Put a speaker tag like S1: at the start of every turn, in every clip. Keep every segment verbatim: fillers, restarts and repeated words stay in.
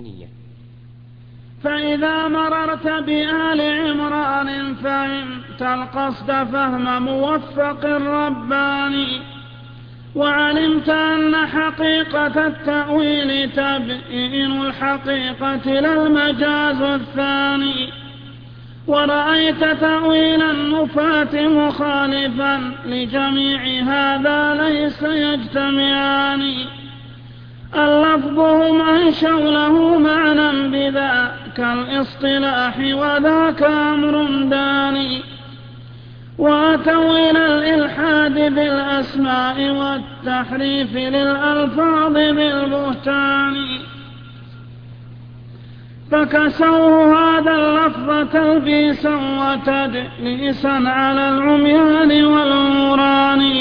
S1: الثانية.
S2: فإذا مررت بآل عمران فهمت القصد فهم موفق رباني، وعلمت أن حقيقة التأويل تبيين الحقيقة لا المجاز الثاني، ورأيت تأويل النفاة مخالفا لجميع هذا ليس يجتمعان. اللفظ هم أنشوا له معنى بذاك الإصطلاح وذاك أمر داني، وأتوا إلى الإلحاد بالأسماء والتحريف للألفاظ بالبهتان، فكسوا هذا اللفظ تلبيسا وتدليسا على العميان والعمران.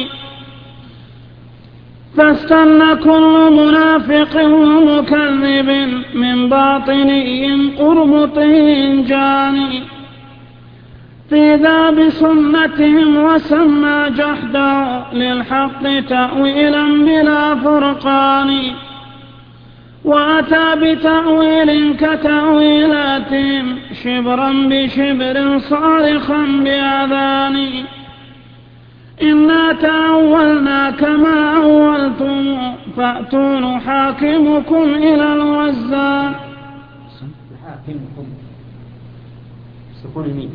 S2: فاستن كل منافق ومكذب من باطني قرمطي جاني في ذا بسنتهم، وسمى جحدا للحق تأويلا بلا فرقان، وأتى بتأويل كتأويلاتهم شبرا بشبر صارخا بأذان. إنا تأولنا كما أولتم فأتوا نحاكمكم إلى الوزان.
S1: نحاكمكم سكون الميم.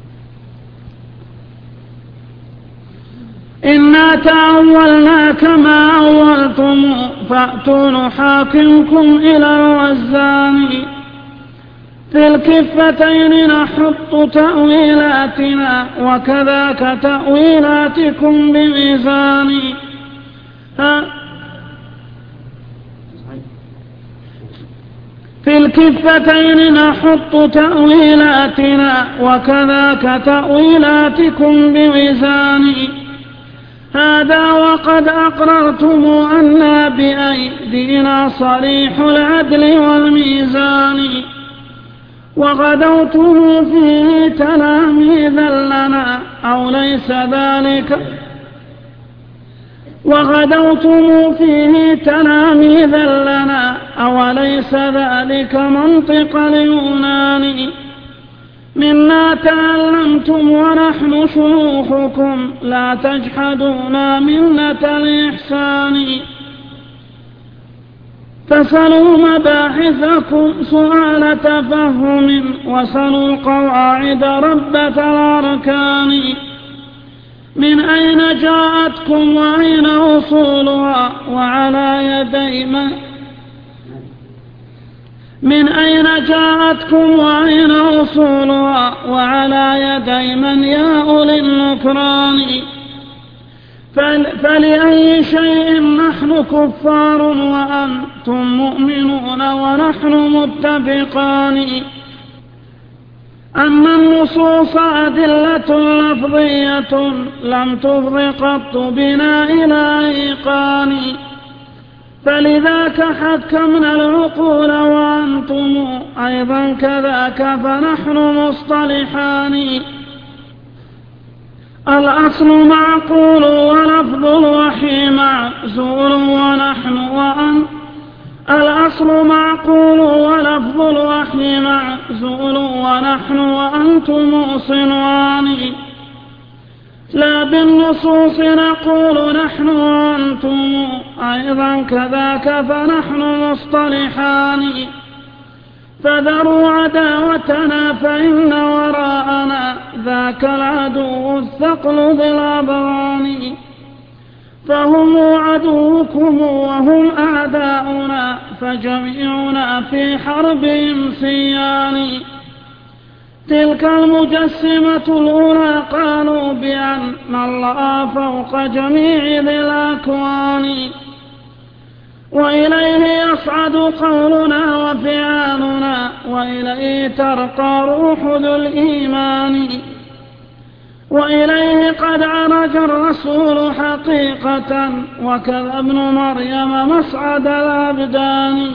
S2: إنا تأولنا كما أولتم فأتوا نحاكمكم إلى الوزان. في الكفتين نحط تأويلاتنا وكذاك تأويلاتكم بميزان. في الكفتين نحط تأويلاتنا وكذاك تأويلاتكم بميزان. هذا وقد أقررتم أن بأيدينا صريح العدل والميزان، وغدوتم فيه تلاميذا لنا أو ليس ذلك وغدوتم فيه تلاميذا لنا أو ليس ذلك منطق اليونان. منا تعلمتم ونحن شيوخكم لا تجحدونا منة الإحسان. فسلوا مباحثكم سؤال تفهم وسلوا القواعد ربة الأركان. من أين جاءتكم وأين أصولها وعلى يدي من من أين جاءتكم وأين أصولها وعلى يدي من يا أولي النكران. فلأي شيء نحن كفار وأنتم مؤمنون ونحن متفقان. أن النصوص أدلة لفظية لم تفض قط بنا إلى إيقان. فلذاك حكمنا العقول وأنتم أيضا كذاك فنحن مصطلحان. الأصل معقول ولفظ الوحي معزول ونحن وأن الأصل معقول ولفظ الوحي معزول ونحن وأنتم صنوان. لا بالنصوص نقول نحن وأنتم أيضا كذاك فنحن مصطلحان. فذروا عداوتنا فإن وراءنا ذاك العدو الثقل بالأبران. فهم عدوكم وهم أعداؤنا فجميعنا في حربهم سيان. تلك المجسمة الأولى قالوا بأن الله فوق جميع ذي الأكوان. وإليه يصعد قولنا وفعالنا وإليه ترقى روح ذو الإيمان. وإليه قد عرج الرسول حقيقة وكذا ابن مريم مصعد الأبدان.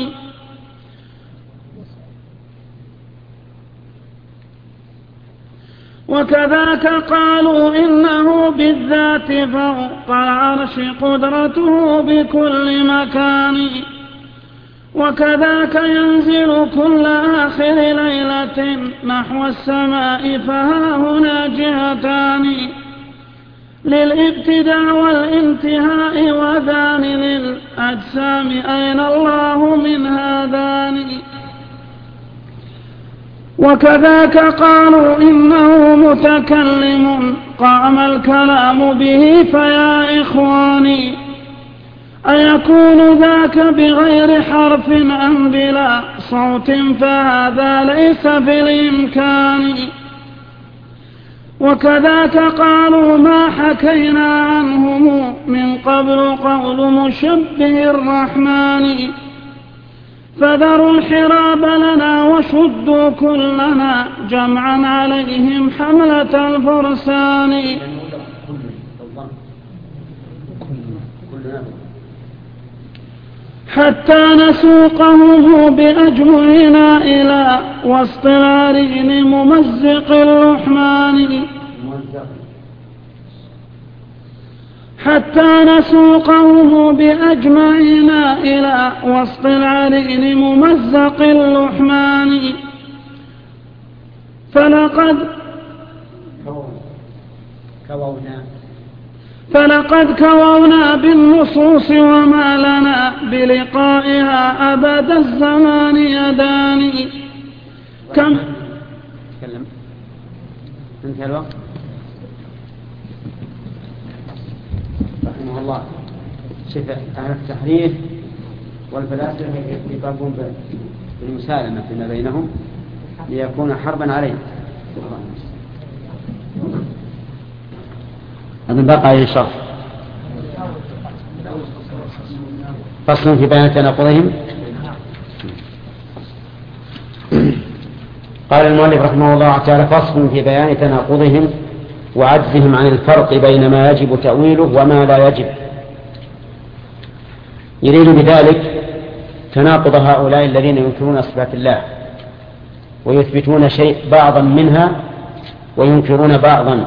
S2: وكذاك قالوا إنه بالذات فوق العرش قدرته بكل مكان. وكذاك ينزل كل آخر ليلة نحو السماء، فها هنا جهتان للابتداء والانتهاء، وذان للأجسام، أين الله من هذان؟ وكذاك قالوا إنه متكلم قام الكلام به، فيا إخواني أيكون ذاك بغير حرف أم بلا صوت؟ فهذا ليس بالإمكان. وكذاك قالوا ما حكينا عنهم من قبل قول مشبه الرحمن، فذروا الحراب لنا وشدوا كلنا جمعا عليهم حملة الفرسان. حتى نسوقه بأجمعنا إلى وسط العرين ممزق اللحمان، حتى نسوقه بأجمعنا إلى وسط العرين ممزق اللحمان. فلقد
S1: كوونا
S2: فلقد كوونا بالنصوص وما لنا بلقائها أبد الزمان يدان. كم
S1: تكلم انتهى الوقت رحمه الله. شوف أهل التحريف والفلاسفة يطالبون بالمسالمة فيما بينهم ليكون حربا عليهم. هذا بقى عليه الشرح. فصل في بيان تناقضهم. قال المؤلف رحمه الله تعالى: فصل في بيان تناقضهم وعجزهم عن الفرق بين ما يجب تأويله وما لا يجب. يريد بذلك تناقض هؤلاء الذين ينكرون صفات الله ويثبتون شيء بعضا منها وينكرون بعضا،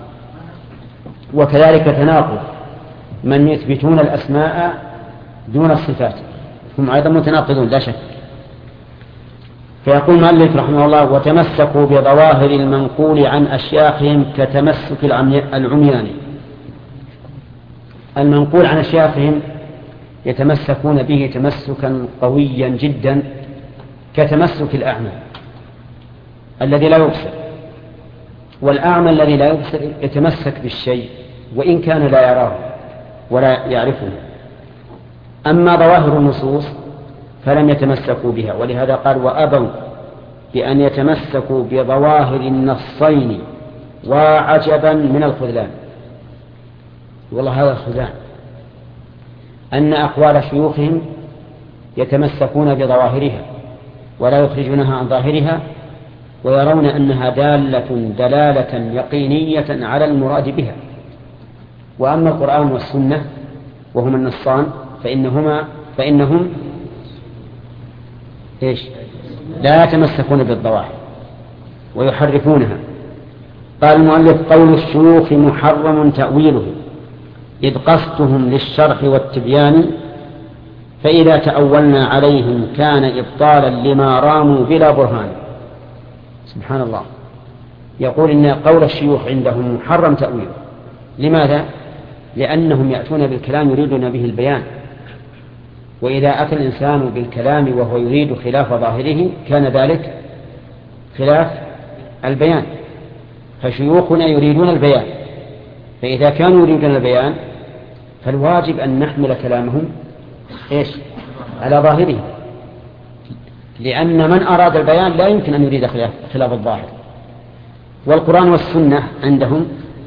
S1: وكذلك تناقض من يثبتون الأسماء دون الصفات، هم أيضا متناقضون لا شك. فيقول المؤلف رحمه الله: وتمسكوا بظواهر المنقول عن أشياخهم كتمسك العميان. المنقول عن أشياخهم يتمسكون به تمسكا قويا جدا كتمسك الأعمى الذي لا يبصر، والأعمى الذي لا يبصر يتمسك بالشيء وإن كان لا يراه ولا يعرفه. أما ظواهر النصوص فلم يتمسكوا بها، ولهذا قال: وأبوا بأن يتمسكوا بظواهر النصين وعجبا من الخذلان. والله هذا الخذلان أن أقوال شيوخهم يتمسكون بظواهرها ولا يخرجونها عن ظاهرها، ويرون أنها دالة دلالة يقينية على المراد بها. وأما القرآن والسنة وهما النصان فإنهما فإنهم إيش؟ لا يتمسكون بالظواهر ويحرفونها. قال المؤلف: قول الشيوخ محرم تأويله إذ قصدهم للشرح والتبيان، فإذا تأولنا عليهم كان إبطالا لما راموا بلا برهان. سبحان الله، يقول إن قول الشيوخ عندهم محرم تأويله. لماذا؟ لأنهم يأتون بالكلام يريدون به البيان، وإذا أتى الإنسان بالكلام وهو يريد خلاف ظاهره كان ذلك خلاف البيان. فشيوخنا يريدون البيان، فإذا كانوا يريدون البيان فالواجب أن نحمل كلامهم إيش؟ على ظاهره، لأن من أراد البيان لا يمكن أن يريد خلاف, خلاف الظاهر. والقرآن والسنة عندهم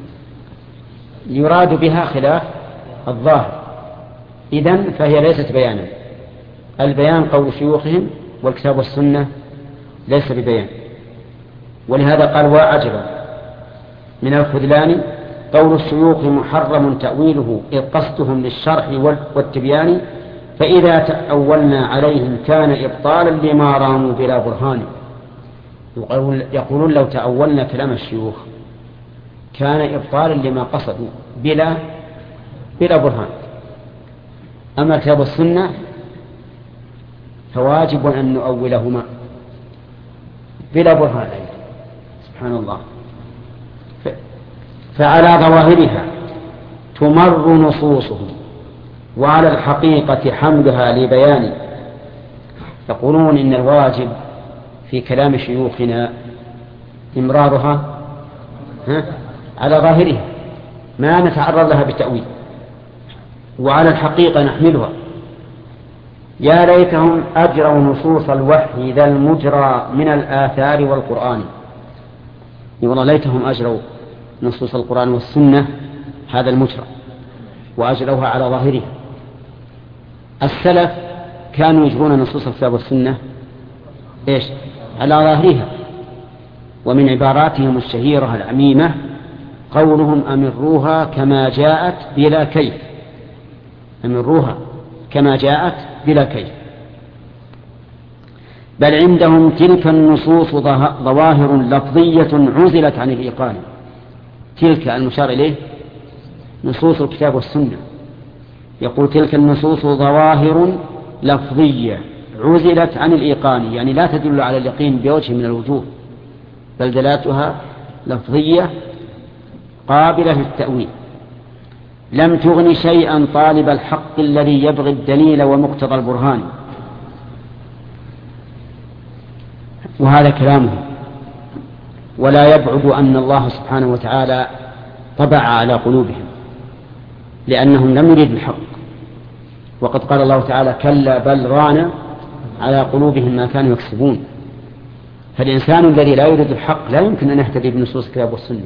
S1: يراد بها خلاف الظاهر، إذن فهي ليست بيانا. البيان قول شيوخهم، والكتاب والسنة ليس ببيان. ولهذا قال: وعجبا من الخذلان قول الشيوخ محرم تأويله إذ قصدهم للشرح والتبيان، فإذا تأولنا عليهم كان إبطالا لما راموا بلا برهان. يقولون لو تأولنا كلام الشيوخ كان إبطالا لما قصدوا بلا بلا برهان. أما كتاب السنة فواجب أن نؤولهما بلا برهان. سبحان الله. فعلى ظواهرها تمر نصوصهم، وعلى الحقيقة حملها لبيان. يقولون إن الواجب في كلام شيوخنا إمرارها على ظاهرها، ما نتعرض لها بتأويل، وعلى الحقيقة نحملها. يا ليتهم أجروا نصوص الوحي ذا المجرى من الآثار والقرآن. والله ليتهم أجروا نصوص القرآن والسنة هذا المجرى وأجروها على ظاهرها. السلف كانوا يجرون نصوص الكتاب والسنة إيش؟ على ظاهرها. ومن عباراتهم الشهيرة العميمة قولهم أمروها كما جاءت بلا كيف. أمروها كما جاءت بلا كيف. بل عندهم تلك النصوص ظواهر لفظية عزلت عن الإيقان. تلك المشار إليه نصوص الكتاب والسنة. يقول تلك النصوص ظواهر لفظية عزلت عن الإيقان، يعني لا تدل على اليقين بوجه من الوجوه، بل دلالتها لفظية قابلة للتأويل. لم تغن شيئا طالب الحق الذي يبغي الدليل ومقتضى البرهان. وهذا كلامه. ولا يبعد أن الله سبحانه وتعالى طبع على قلوبهم لأنهم لم يريدوا الحق. وقد قال الله تعالى كلا بل ران على قلوبهم ما كانوا يكسبون. فالإنسان الذي لا يريد الحق لا يمكن أن يهتدي بنصوص الكتاب والسنة.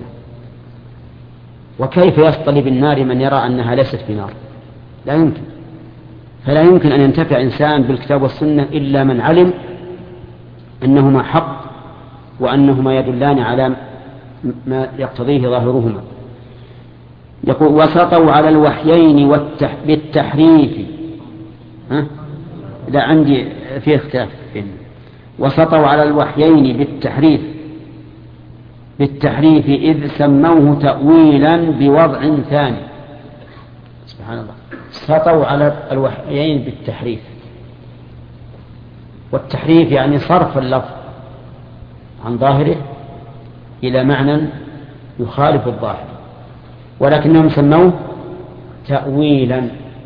S1: وكيف يصطلي بالنار من يرى أنها ليست بنار؟ لا يمكن. فلا يمكن أن ينتفع إنسان بالكتاب والسنة إلا من علم أنهما حق وأنهما يدلان على ما يقتضيه ظاهرهما. يقول وسطوا على الوحيين والتح... بالتحريف. ها؟ لا عندي في اختلاف. وسطوا على الوحيين بالتحريف بالتحريف إذ سموه تأويلا بوضع ثاني. سبحان الله. سطوا على الوحيين بالتحريف. والتحريف يعني صرف اللفظ عن ظاهره إلى معنى يخالف الظاهر، ولكنهم سموه تأويلا.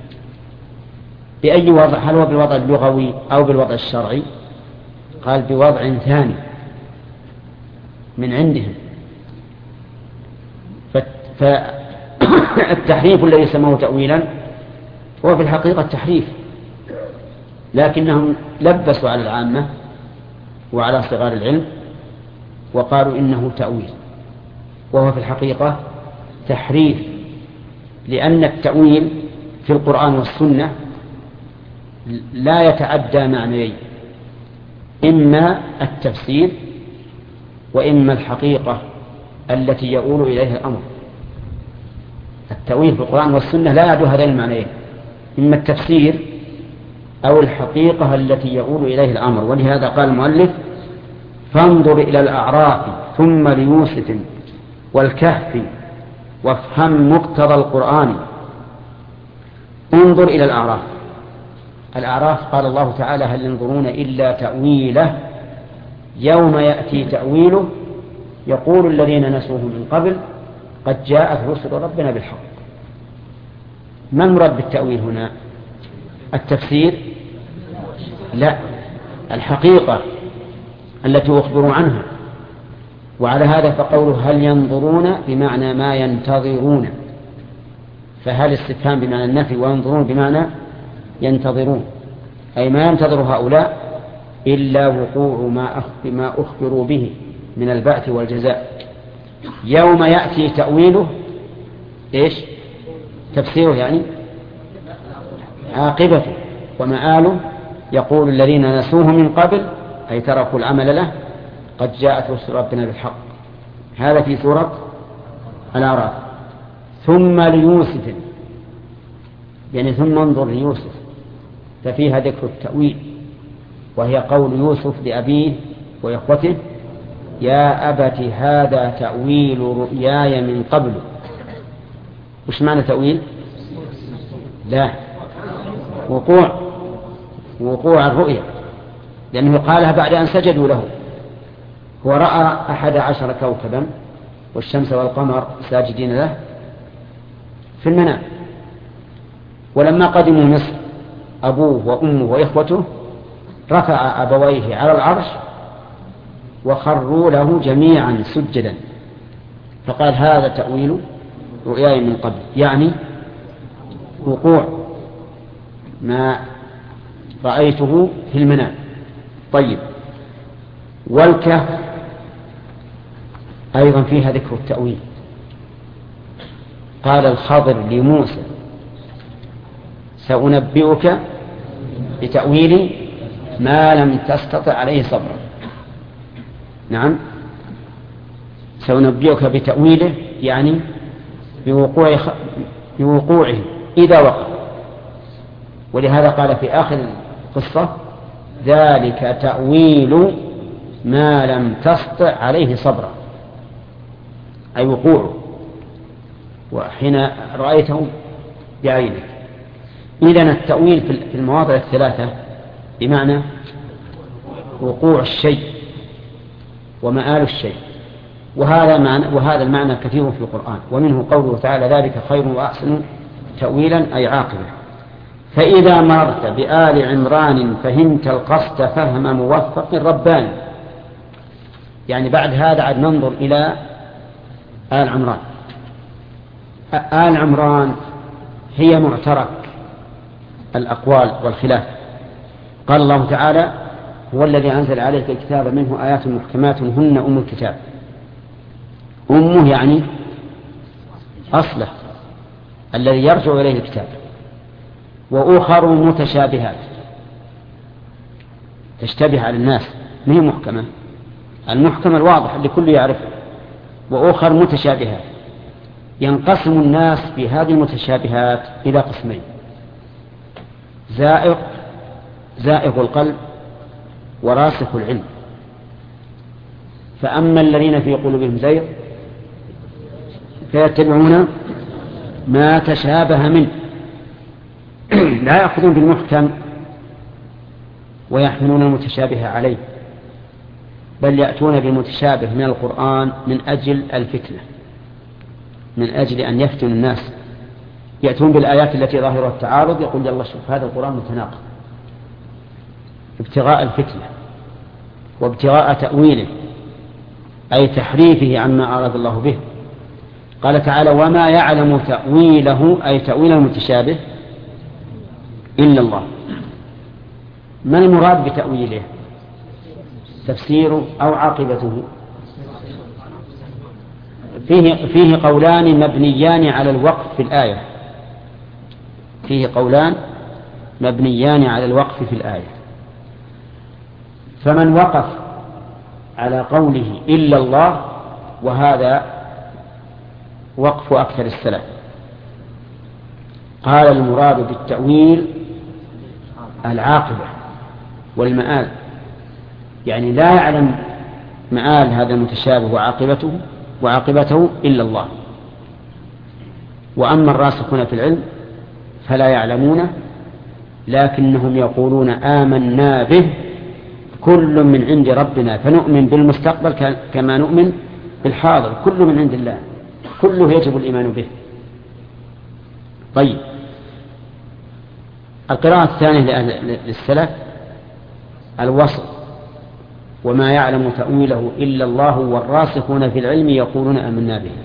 S1: بأي وضع؟ هل هو بالوضع اللغوي أو بالوضع الشرعي؟ قال بوضع ثاني من عندهم. فالتحريف الذي سموه تأويلا هو في الحقيقة تحريف، لكنهم لبسوا على العامة وعلى صغار العلم وقالوا إنه تأويل، وهو في الحقيقة تحريف. لأن التأويل في القرآن والسنة لا يتعدى معنيين، إما التفسير وإما الحقيقة التي يؤول إليها الأمر. التأويل في القرآن والسنة لا يعدو هذين المعنيين، إما التفسير أو الحقيقة التي يؤول إليه الأمر. ولهذا قال المؤلف فانظر إلى الأعراف ثم ليوسف والكهف وافهم مقتضى القرآن. انظر إلى الأعراف. الأعراف قال الله تعالى هل ينظرون إلا تأويله يوم يأتي تأويله يقول الذين نسوه من قبل قد جاءت رسل ربنا بالحق. ما المراد بالتأويل هنا؟ التفسير؟ لا، الحقيقة التي أخبروا عنها. وعلى هذا فقوله هل ينظرون بمعنى ما ينتظرون، فهل استفهام بمعنى النفي وينظرون بمعنى ينتظرون، أي ما ينتظر هؤلاء إلا وقوع ما أخبروا به من البعث والجزاء. يوم يأتي تأويله إيش؟ تفسيره يعني عاقبته ومآله يقول الذين نسوه من قبل أي تركوا العمل له قد جاءت رسل ربنا بالحق. هذا في سورة الأعراف. ثم ليوسف يعني ثم انظر ليوسف، ففيها ذكر التأويل، وهي قول يوسف لأبيه وإخوته يا أبت هذا تأويل رؤياي من قبل. وش معنى تأويل؟ لا، وقوع وقوع الرؤيا. لأنه قالها بعد أن سجدوا له. هو رأى أحد عشر كوكبا والشمس والقمر ساجدين له في المنام. ولما قدموا مصر أبوه وأمه وإخوته رفع أبويه على العرش وخروا له جميعا سجدا، فقال هذا تأويل رؤياي من قبل، يعني وقوع ما رأيته في المنام. طيب، والكهف أيضا فيها ذكر التأويل. قال الخضر لموسى سأنبئك بتأويل ما لم تستطع عليه صبرا. نعم، سأنبئك بتأويله يعني بوقوع بوقوعه إذا وقع. ولهذا قال في آخر القصة ذلك تأويل ما لم تستطع عليه صبرا، أي وقوعه وحين رأيته بعينك. إذن التأويل في المواضع الثلاثة بمعنى وقوع الشيء ومآل الشيء، وهذا معنى وهذا المعنى كثير في القرآن، ومنه قوله تعالى ذلك خير وأحسن تأويلا أي عاقبة. فإذا مررت بآل عمران فهمت القصد فهم موفق رباني. يعني بعد هذا عاد ننظر إلى آل عمران. آل عمران هي معترك الأقوال والخلاف. قال الله تعالى هو الذي أنزل عليك الكتاب منه آيات محكمات هن أم الكتاب. أمه يعني أصله الذي يرجع إليه الكتاب. وأخر متشابهات تشتبه على الناس، ما هي محكمة، المحكمة الواضح اللي كل يعرفه. وأخر متشابهات، ينقسم الناس في هذه المتشابهات إلى قسمين: زائغ زائغ القلب وراسخ العلم. فأما الذين في قلوبهم زيغ فيتبعون ما تشابه منه، لا يأخذون بالمحكم ويحملون المتشابه عليه، بل يأتون بالمتشابه من القرآن من أجل الفتنة، من أجل أن يفتن الناس. يأتون بالآيات التي ظاهرها التعارض، يقول يلا شوف هذا القرآن متناقض، ابتغاء الفتنة وابتغاء تأويله أي تحريفه عما أراد الله به. قال تعالى وما يعلم تأويله أي تأويل المتشابه إلا الله. ما المراد بتأويله؟ تفسيره أو عاقبته؟ فيه, فيه قولان مبنيان على الوقف في الآية فيه قولان مبنيان على الوقف في الآية. فمن وقف على قوله إلا الله، وهذا وقف أكثر السلف، قال المراد بالتأويل العاقبة والمآل، يعني لا يعلم مآل هذا المتشابه وعاقبته وعاقبته إلا الله. وأما الراسخون في العلم فلا يعلمونه، لكنهم يقولون آمنا به كل من عند ربنا، فنؤمن بالمستقبل كما نؤمن بالحاضر، كل من عند الله، كله يجب الإيمان به. طيب، القراءة الثانية للسلف الوصل وما يعلم تأويله إلا الله والراسخون في العلم يقولون آمنا به.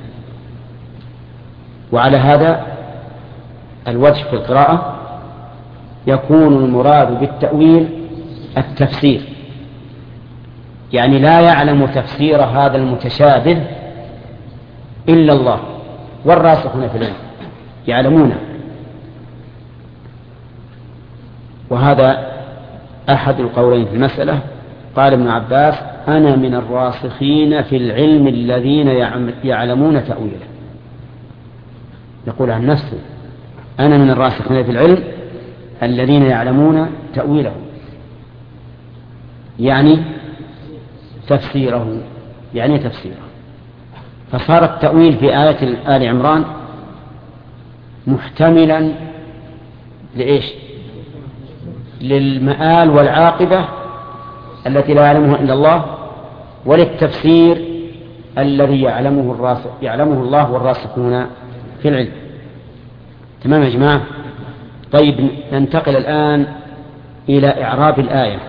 S1: وعلى هذا الوجه في القراءة يكون المراد بالتأويل التفسير، يعني لا يعلم تفسير هذا المتشابه إلا الله والراسخون في العلم يعلمونه. وهذا أحد القولين في المسألة. قال ابن عباس أنا من الراسخين في العلم الذين يعلمون تأويله، يقول عن نفسه أنا من الراسخين في العلم الذين يعلمون تأويله، يعني تفسيره، يعني تفسيره. فصار التأويل في آية آل عمران محتملا لإيش؟ للمآل والعاقبة التي لا يعلمها إلا الله، وللتفسير الذي يعلمه الراسخ يعلمه الله والراسخون في العلم. تمام يا جماعة؟ طيب ننتقل الآن إلى إعراب الآية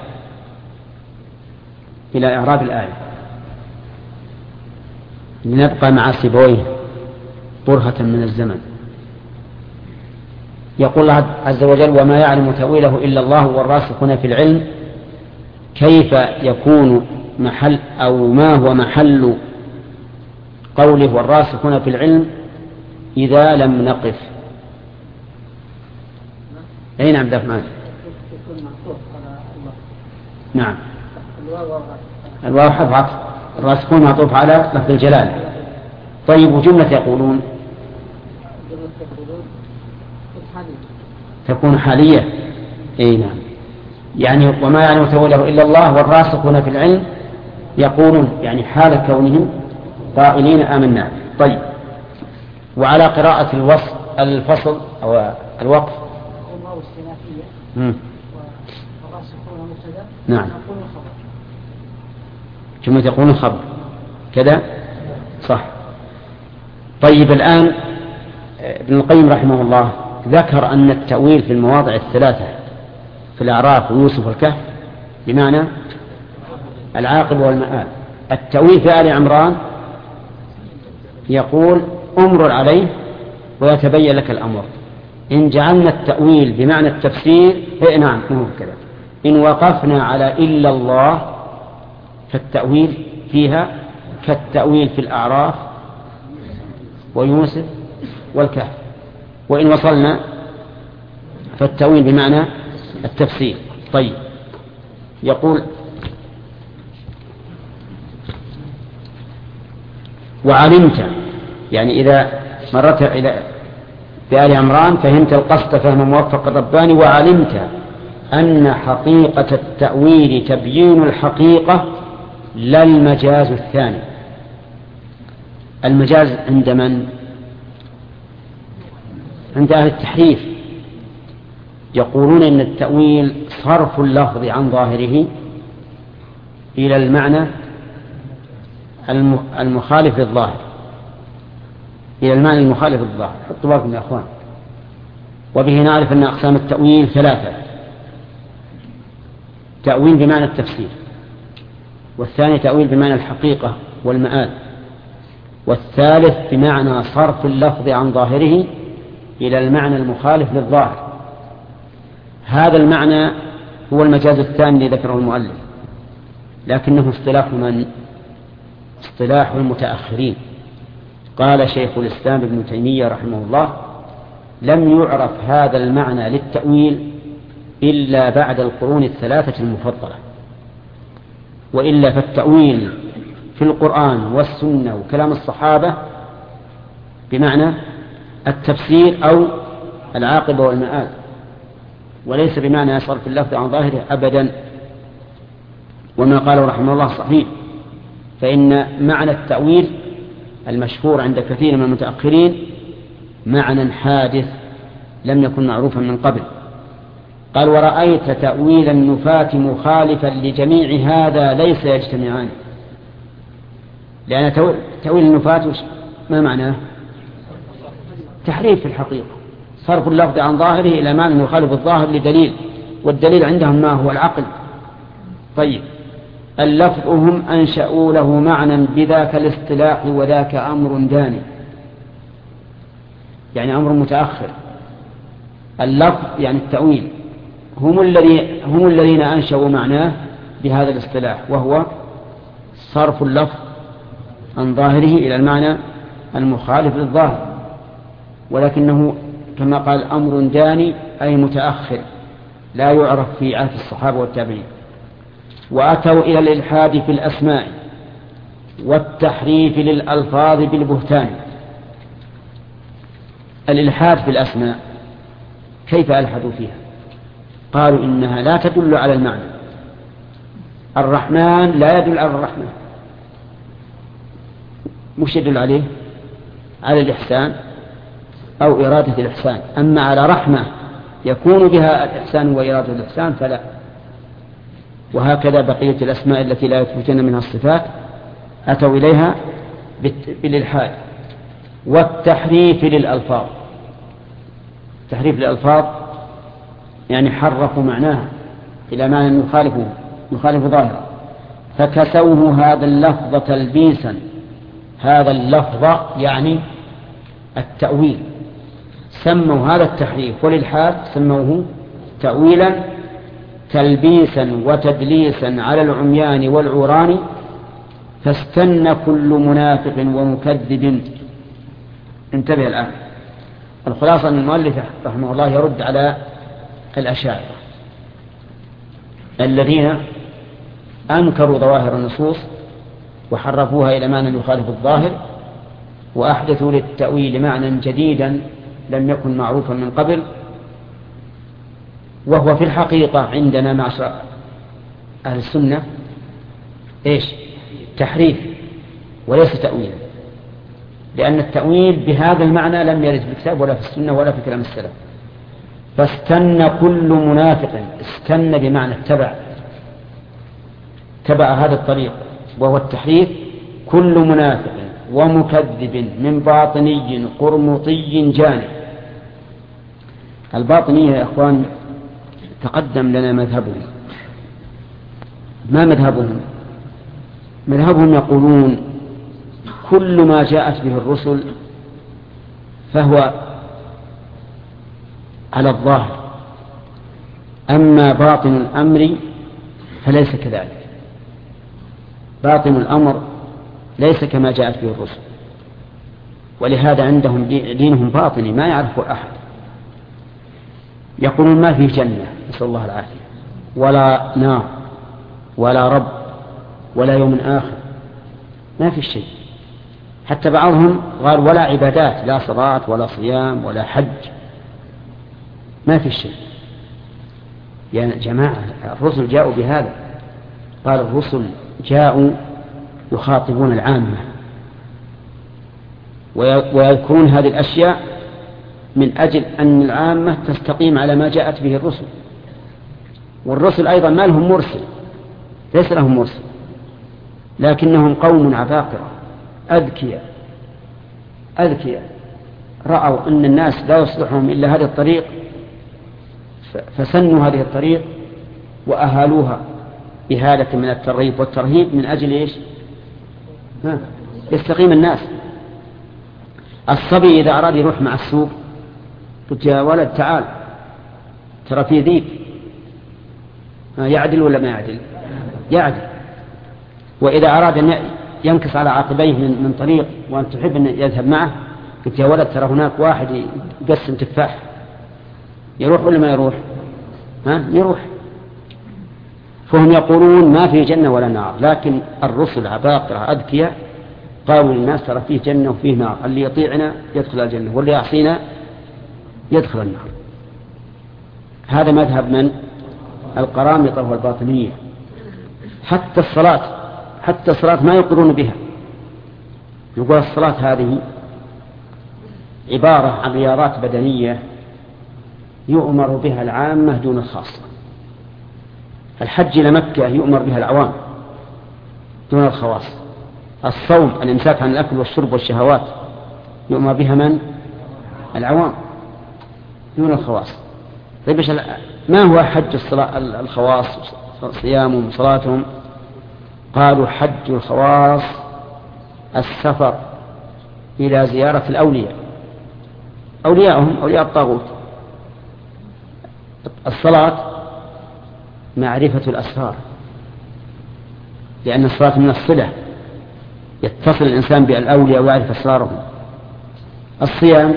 S1: إلى إعراب الآية لنبقى مع سيبويه برهة من الزمن. يقول الله عز وجل: وما يعلم تأويله إلا الله والراسخون في العلم. كيف يكون محل أو ما هو محل قوله والراسخون في العلم إذا لم نقف؟ أي نعم دافع معك. نعم الواو حرف عطف، الراسخون معطوف على لفظ الجلالة. طيب وجملة يقولون تكون حالية. أي نعم، يعني وما يعلم تأويله إلا الله والراسخون في العلم يقولون، يعني حال كونهم قائلين آمنا. طيب وعلى قراءة الوصف الفصل أو الوقف نعم جملة يقولون خبر كذا صح. طيب الآن ابن القيم رحمه الله ذكر أن التأويل في المواضع الثلاثة في الأعراف ويوسف والكهف بمعنى العاقبة والمآل. التأويل في آل عمران يقول أمر عليه ويتبين لك الأمر. إن جعلنا التأويل بمعنى التفسير إيه نعم كذا. إن وقفنا على إلا الله فالتأويل فيها كالتأويل في الأعراف ويوسف والكهف. وإن وصلنا فالتأويل بمعنى التفسير. طيب يقول وعلمت، يعني إذا مرت إلى بآل عمران فهمت القصد فهم موفق الرباني. وعلمت أن حقيقة التأويل تبيين الحقيقة لا المجاز الثاني. المجاز عند من؟ عند أهل التحريف، يقولون إن التأويل صرف اللفظ عن ظاهره إلى المعنى المخالف للظاهر، إلى المعنى المخالف للظاهر. حطوا بالكم يا أخوان. وبه نعرف أن أقسام التأويل ثلاثة: تأويل بمعنى التفسير، والثاني تأويل بمعنى الحقيقة والمآل، والثالث بمعنى صرف اللفظ عن ظاهره إلى المعنى المخالف للظاهر. هذا المعنى هو المجاز الثاني الذي ذكره المؤلف، لكنه اصطلاح من؟ اصطلاح المتأخرين. قال شيخ الإسلام ابن تيمية رحمه الله: لم يعرف هذا المعنى للتأويل إلا بعد القرون الثلاثة المفضلة، وإلا فالتأويل في القرآن والسنة وكلام الصحابة بمعنى التفسير أو العاقبة والمآل، وليس بمعنى صرف اللفظ عن ظاهره أبدا. وما قاله رحمه الله صحيح، فإن معنى التأويل المشهور عند كثير من المتأخرين معنى حادث لم يكن معروفا من قبل. قال: ورأيت تأويل النفاة مخالفا لجميع هذا ليس يجتمعان. لأن تأويل النفاة ما معناه؟ تحريف في الحقيقة، صرف اللفظ عن ظاهره إلى معنى يخالف الظاهر لدليل، والدليل عندهم ما هو العقل. طيب اللفظ هم أنشأوا له معنى بذاك الاصطلاح وذاك أمر داني، يعني أمر متأخر. اللفظ يعني التأويل هم الذين هم الذين أنشأوا معناه بهذا الاصطلاح، وهو صرف اللفظ عن ظاهره إلى المعنى المخالف للظاهر، ولكنه كما قال أمر داني أي متأخر لا يعرف في عهد الصحابة والتابعين. وأتوا إلى الإلحاد في الأسماء والتحريف للألفاظ بالبهتان. الإلحاد في الأسماء كيف ألحدوا فيها؟ قالوا إنها لا تدل على المعنى. الرحمن لا يدل على الرحمن، مش يدل عليه؟ على الإحسان أو إرادة الإحسان. أما على رحمة يكون بها الإحسان وإرادة الإحسان فلا. وهكذا بقية الأسماء التي لا يثبتون منها الصفات أتوا إليها بالإلحاد والتحريف للألفاظ. تحريف للألفاظ يعني حرفوا معناها إلى معنى يخالفه يخالف ظاهره، فكسوه هذا اللفظ تلبيسا. هذا اللفظ يعني التأويل، سموا هذا التحريف والإلحاد سموه تأويلا تلبيسا وتدليسا على العميان والعوران، فاستن كل منافق ومكذب. انتبه الآن، الخلاصة أن المؤلف رحمه الله يرد على الأشاعرة الذين أنكروا ظواهر النصوص وحرفوها إلى معنى يخالف الظاهر، وأحدثوا للتأويل معنى جديدا لم يكن معروفا من قبل، وهو في الحقيقة عندنا معشر أهل السنة إيش؟ تحريف وليس تأويل، لأن التأويل بهذا المعنى لم يرد في الكتاب ولا في السنة ولا في كلام السلف. فاستن كل منافق، استن بمعنى اتبع، تبع هذا الطريق وهو التحريف، كل منافق ومكذب من باطني قرمطي جاني. الباطنية يا أخوان تقدم لنا مذهبهم. ما مذهبهم؟ مذهبهم يقولون كل ما جاءت به الرسل فهو على الظاهر، أما باطن الأمر فليس كذلك. باطن الأمر ليس كما جاءت به الرسل، ولهذا عندهم دينهم باطني ما يعرفه أحد. يقولون ما فيه جنة نسأل الله العافية، ولا نار ولا رب ولا يوم آخر، ما في شيء. حتى بعضهم قال ولا عبادات، لا صلاة ولا صيام ولا حج، ما في شيء. يا جماعة الرسل جاءوا بهذا. قال الرسل جاءوا يخاطبون العامة ويذكرون هذه الأشياء من أجل أن العامة تستقيم على ما جاءت به الرسل. والرسل أيضا ما لهم مرسل، ليس لهم مرسل، لكنهم قوم عباقرة أذكياء أذكياء رأوا أن الناس لا يصلحهم إلا هذه الطريق فسنوا هذه الطريق وأهالوها بهالة من الترغيب والترهيب من أجل إيش؟ ها يستقيم الناس. الصبي إذا أراد يروح مع السوق قلت يا ولد تعال ترى في ذيك، يعدل ولا ما يعدل؟ يعدل. وإذا أراد أن ينكس على عقبيه من, من طريق وأن تحب أن يذهب معه قلت يا ولد ترى هناك واحد يقسم تفاح، يروح ولا ما يروح؟ ها يروح. فهم يقولون ما في جنة ولا نار، لكن الرسل عباقرة أذكياء قالوا للناس ترى فيه جنة وفيه نار، اللي يطيعنا يدخل الجنة واللي يعصينا يدخل النار. هذا مذهب من؟ القرامطة والباطنية. حتى الصلاة حتى الصلاة ما يقرون بها، يقول الصلاة هذه عبارة عن رياضات بدنية يؤمر بها العامة دون الخاصة. الحج إلى مكة يؤمر بها العوام دون الخواص. الصوم الإمساك عن الأكل والشرب والشهوات يؤمر بها من؟ العوام دون الخواص. طيب ما هو حج الصلاة الخواص صيامهم وصلاتهم؟ قالوا حج الخواص السفر إلى زيارة الأولياء، أولياءهم أولياء الطاغوت. الصلاة معرفة الأسرار، لأن الصلاة من الصلة، يتصل الإنسان بالأولياء ويعرف أسرارهم. الصيام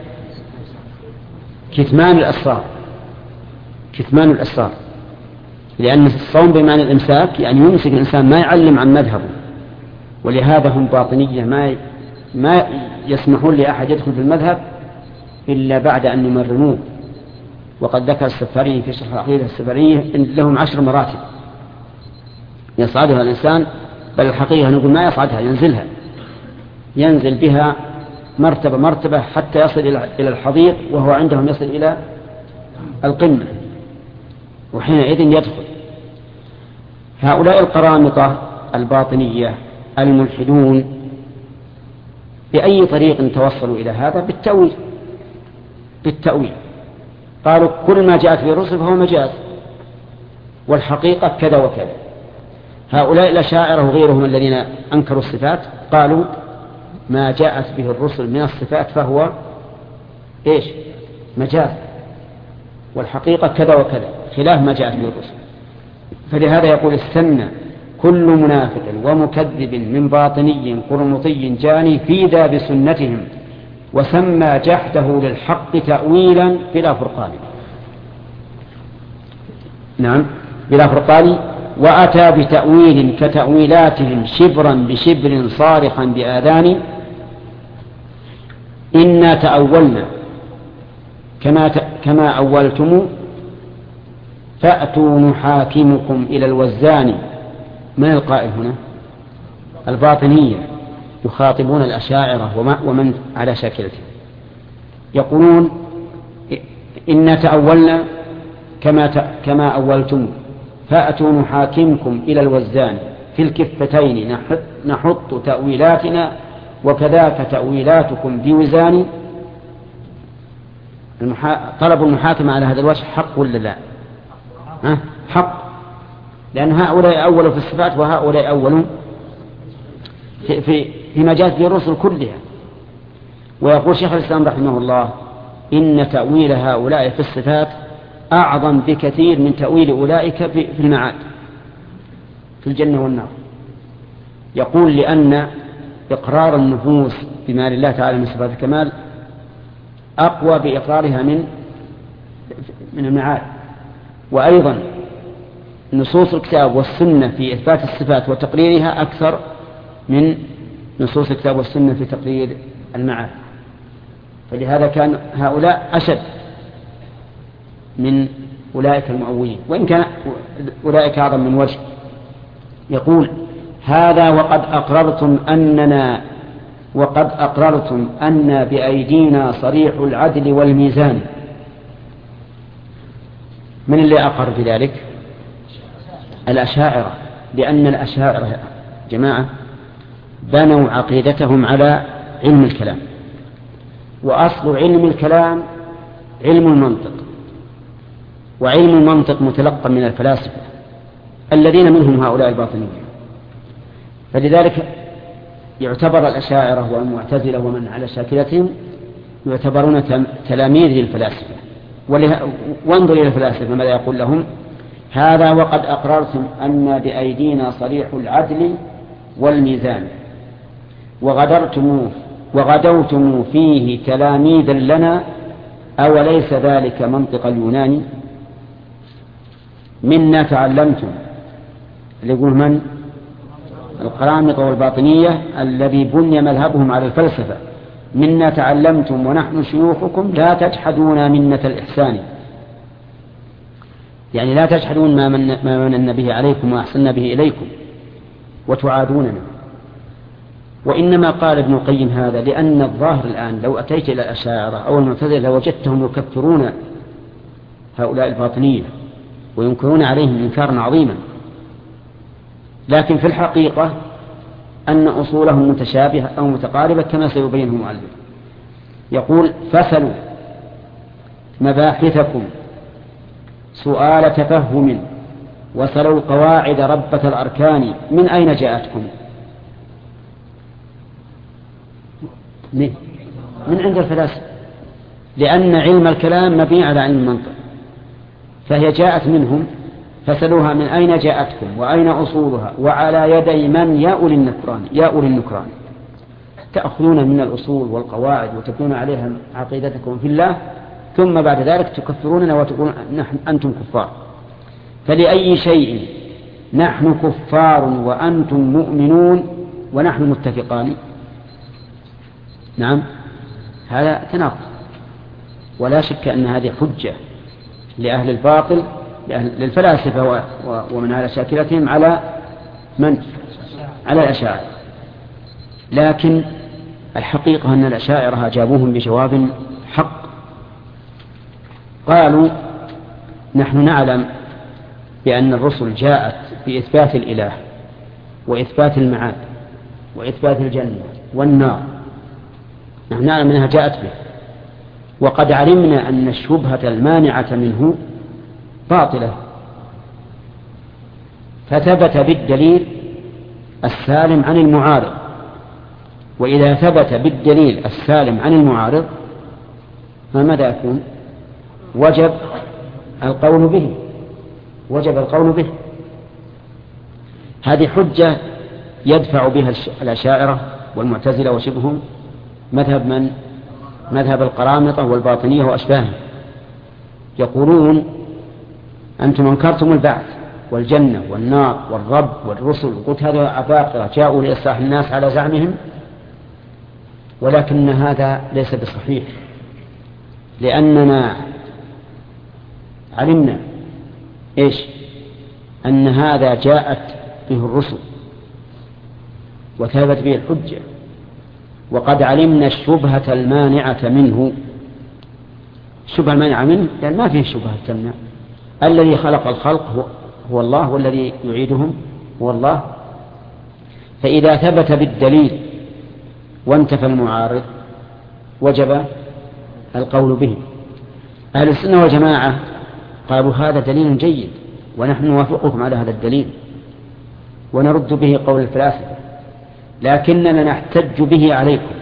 S1: كتمان الأسرار، كتمان الأسرار، لأن الصوم بمعنى الإمساك يعني يمسك الإنسان ما يعلم عن مذهبه. ولهذا هم باطنية ما ما يسمحون لأحد يدخل في المذهب إلا بعد أن يمرنوه. وقد ذكر السفاري في شرح العقيدة السفارية إن لهم عشر مراتب يصعدها الإنسان، بل الحقيقة نقول ما يصعدها، ينزلها، ينزل بها مرتبة مرتبة حتى يصل إلى الحضيض، وهو عندهم يصل إلى القمة، وحينئذ يدخل. هؤلاء القرامطة الباطنية الملحدون بأي طريق توصلوا إلى هذا؟ بالتأويل بالتأويل قالوا كل ما جاءت به الرسل فهو مجاز، والحقيقة كذا وكذا. هؤلاء الأشاعرة وغيرهم الذين أنكروا الصفات قالوا ما جاءت به الرسل من الصفات فهو إيش؟ مجاز، والحقيقة كذا وكذا، خلاف ما جاءت به الرسل. فلهذا يقول استنى كل منافق ومكذب من باطني قرمطي جاني في ذا بسنتهم، وسمى جحده للحق تأويلا بلا فرقان. نعم بلا فرقان. وأتى بتأويل كتأويلاتهم شبرا بشبر صارخا بآذان. إنا تأولنا كما, كما أولتم فأتوا نحاكمكم إلى الوزان. من القائل هنا؟ الباطنية يخاطبون الأشاعرة ومن على شاكلته، يقولون إنا تأولنا كما, كما أولتم فأتوا نحاكمكم إلى الوزان في الكفتين نحط تأويلاتنا وكذاك تأويلاتكم بوزان. المحا... طلب المحاكمة على هذا الوجه حق ولا لا؟ ها؟ حق، لأن هؤلاء أولوا في الصفات وهؤلاء أولوا في, في, في مجاز الرسل كلها. ويقول شيخ الإسلام رحمه الله إن تأويل هؤلاء في الصفات أعظم بكثير من تأويل أولئك في المعاد في الجنة والنار. يقول لأن إقرار النفوس بما لله تعالى من صفات الكمال أقوى بإقرارها من من المعاد. وأيضا نصوص الكتاب والسنة في إثبات الصفات وتقريرها أكثر من نصوص الكتاب والسنة في تقرير المعاد. فلهذا كان هؤلاء أشد من أولئك المؤولين، وإن كان أولئك أعظم من وجه. يقول هذا وقد أقررتم أننا وقد أقررتم أن بأيدينا صريح العدل والميزان. من اللي أقر بذلك؟ الأشاعرة، لأن الأشاعرة جماعة بنوا عقيدتهم على علم الكلام، وأصل علم الكلام علم المنطق، وعلم المنطق متلقى من الفلاسفة الذين منهم هؤلاء الباطنيين. فلذلك يعتبر الأشاعرة والمعتزلة ومن على شاكلتهم يعتبرون تلاميذ للفلاسفة. وانظر إلى الفلاسفة ماذا يقول لهم؟ هذا وقد أقررتم أن بأيدينا صريح العدل والميزان وغدرتم وغدوتم فيه تلاميذا لنا، أوليس ذلك منطق اليوناني؟ منا تعلمتم. اللي يقول من؟ القرامطة والباطنية الذي بني مذهبهم على الفلسفة. منا تعلمتم ونحن شيوخكم لا تجحدون منة الإحسان، يعني لا تجحدون ما من, ما من به عليكم وأحسن به إليكم وتعادوننا. وإنما قال ابن القيم هذا لأن الظاهر الآن لو أتيت إلى الأشاعرة أو المعتزلة لوجدتهم يكفرون هؤلاء الباطنية وينكرون عليهم إنكارا عظيما، لكن في الحقيقة أن أصولهم متشابهة أو متقاربة كما سيبينه المؤلف. يقول فسلوا مباحثكم سؤال تفهم وسلوا القواعد ربة الأركان، من أين جاءتكم؟ من, من عند الفلاسفة، لأن علم الكلام مبني على علم المنطق، فهي جاءت منهم. فسلوها من أين جاءتكم وأين أصولها وعلى يدي من يا أولي النكران يا أولي النكران. تأخذون من الأصول والقواعد وتكون عليها عقيدتكم في الله، ثم بعد ذلك تكفروننا وتقولون نحن أنتم كفار. فلأي شيء نحن كفار وأنتم مؤمنون ونحن متفقان؟ نعم، هذا تناقض، ولا شك أن هذه حجة لأهل الباطل للفلاسفة ومن على شاكلتهم على من؟ على الأشاعرة. لكن الحقيقة أن الأشاعرة أجابوهم بجواب حق. قالوا نحن نعلم بأن الرسل جاءت بإثبات الإله وإثبات المعاد وإثبات الجنة والنار، نحن نعلم أنها جاءت به، وقد علمنا أن الشبهة المانعة منه باطلة، فثبت بالدليل السالم عن المعارض. وإذا ثبت بالدليل السالم عن المعارض فماذا يكون؟ وجب القول به، وجب القول به. هذه حجة يدفع بها الأشاعرة والمعتزلة وشبههم مذهب من؟ مذهب القرامطة والباطنية وأشباههم. يقولون أنتم أنكرتم البعث والجنة والنار والرب والرسل، قلت هذا عباقرة جاءوا لإصلاح الناس على زعمهم، ولكن هذا ليس بصحيح، لأننا علمنا إيش؟ أن هذا جاءت به الرسل وثبت به الحجة، وقد علمنا الشبهة المانعة منه. الشبهة المانعة منه لأن ما فيه شبهة تمنع. الذي خلق الخلق هو, هو الله، والذي يعيدهم هو الله. فإذا ثبت بالدليل وانتفى المعارض وجب القول به. أهل السنة والجماعة قالوا هذا دليل جيد ونحن نوافقكم على هذا الدليل ونرد به قول الفلاسفة، لكننا نحتج به عليكم،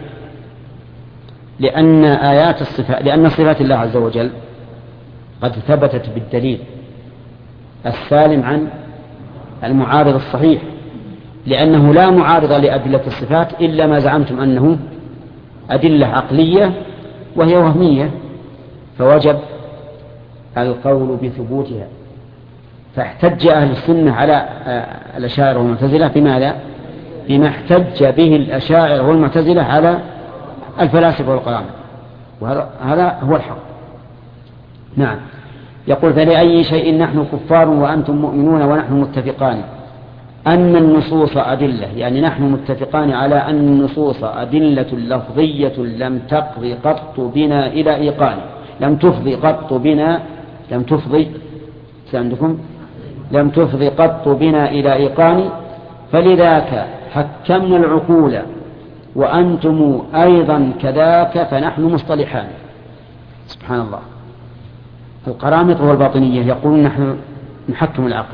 S1: لأن آيات الصفات لأن صفات الله عز وجل قد ثبتت بالدليل السالم عن المعارض الصحيح، لأنه لا معارض لأدلة الصفات إلا ما زعمتم أنه أدلة عقلية وهي وهمية، فوجب القول بثبوتها. فاحتج أهل السنة على الأشاعرة والمعتزلة بماذا؟ بما احتج به الأشاعرة والمعتزلة على الفلاسفة والقرامطة، وهذا هو الحق. نعم. يقول فلأي شيء نحن كفار وأنتم مؤمنون ونحن متفقان أن النصوص أدلة، يعني نحن متفقان على أن النصوص أدلة لفظية لم تقضي قط بنا إلى إيقان، لم تفضي قط بنا لم تفضي عندكم لم تفضي قط بنا إلى إيقان، فلذاك حكمنا العقول وأنتم أيضا كذاك فنحن مصطلحان. سبحان الله. القرامطة والباطنية يقولون نحن نحكم العقل،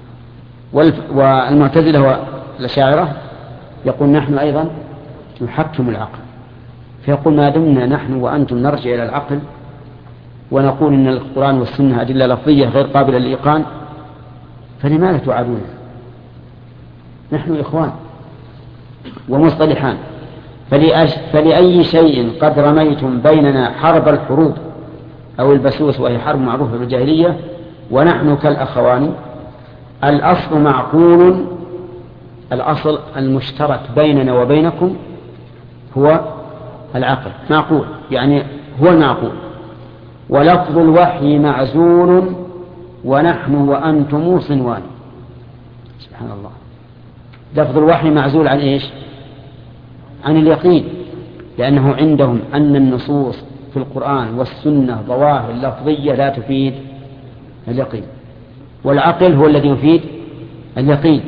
S1: والمعتزلة والأشاعرة يقول نحن أيضا نحكم العقل. فيقول ما دمنا نحن وأنتم نرجع إلى العقل ونقول إن القرآن والسنة أدلة لفظية غير قابلة للإيقان، فلماذا تعادون؟ نحن إخوان ومصطلحان. فلأي شيء قد رميتم بيننا حرب الحروب أو البسوس، وهي حرب معروفة في الجاهلية، ونحن كالأخوان. الأصل معقول، الأصل المشترك بيننا وبينكم هو العقل، معقول يعني هو المعقول. ولفظ الوحي معزول ونحن وأنتم صنوان. سبحان الله. لفظ الوحي معزول عن إيش؟ عن اليقين، لأنه عندهم أن النصوص في القرآن والسنة ظواهر لفظية لا تفيد اليقين، والعقل هو الذي يفيد اليقين.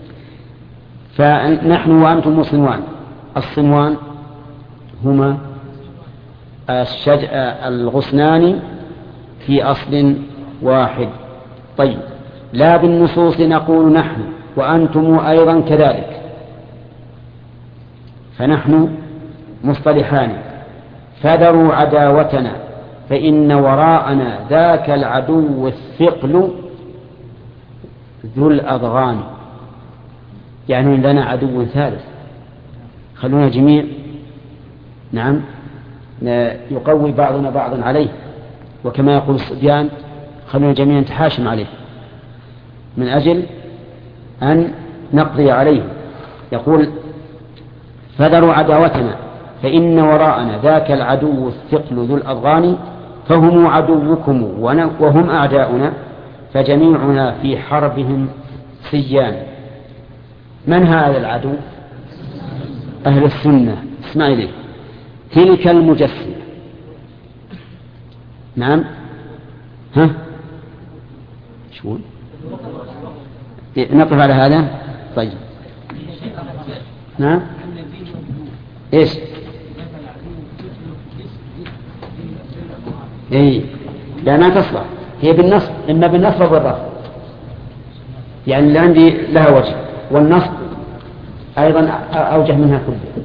S1: فنحن وأنتم صنوان. الصنوان هما الغصنان في أصل واحد. طيب، لا بالنصوص نقول نحن وأنتم أيضا كذلك، فنحن مصطلحان. فذروا عداوتنا فإن وراءنا ذاك العدو الثقل ذو الأضغان، يعني لنا عدو ثالث. خلونا جميع نعم يقوي بعضنا بعضا عليه، وكما يقول الصبيان خلونا جميعا نتحاشم عليه من أجل أن نقضي عليه. يقول فذروا عداوتنا فإن وراءنا ذاك العدو الثقل ذو الأضغان، فهم عدوكم وهم أعداؤنا فجميعنا في حربهم سيان. من هذا العدو؟ أهل السنة. اسمع إليه. تلك المجسمة. نعم. ها شو نقف على هذا. طيب نعم ايش اي لا ما تصلح، هي بالنصب، اما بالنصب او بالرفع، يعني اللي عندي لها وجه، والنصب ايضا اوجه منها كلها.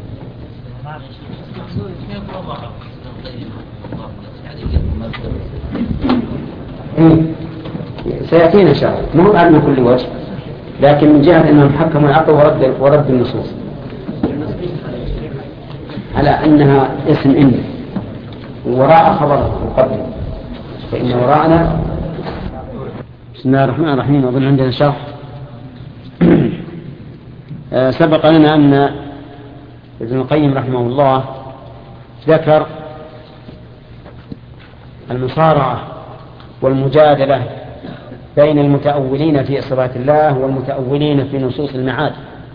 S1: إيه؟ سيأتينا إن شاء الله، مو بعد من كل وجه، لكن من جهة أنهم حكموا العقل ورد, ورد النصوص على أنها اسم إن وراء خبر قبل، فإن وراءنا. بسم الله الرحمن الرحيم. أظن عندنا شرح. سبق لنا أن ابن القيم رحمه الله ذكر المصارعة والمجادلة بين المتأولين في صفات الله والمتأولين في نصوص المعاد،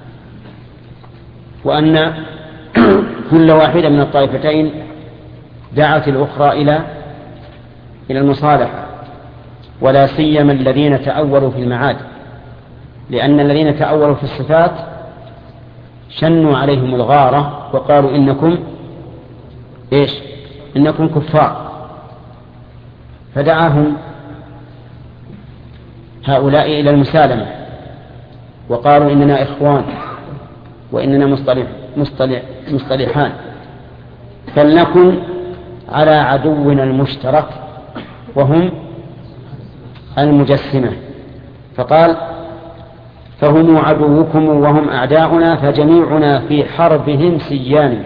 S1: وأن كل واحدة من الطائفتين دعت الأخرى إلى إلى المصالحة، ولا سيما الذين تأولوا في المعاد، لأن الذين تأولوا في الصفات شنوا عليهم الغارة وقالوا إنكم إيش إنكم كفار، فدعاهم هؤلاء إلى المسالمة وقالوا إننا إخوان وإننا مصطلح مصطلح مصطلحان، فلنكن على عدونا المشترك وهم المجسمة. فقال فهم عدوكم وهم أعداؤنا فجميعنا في حربهم سيان.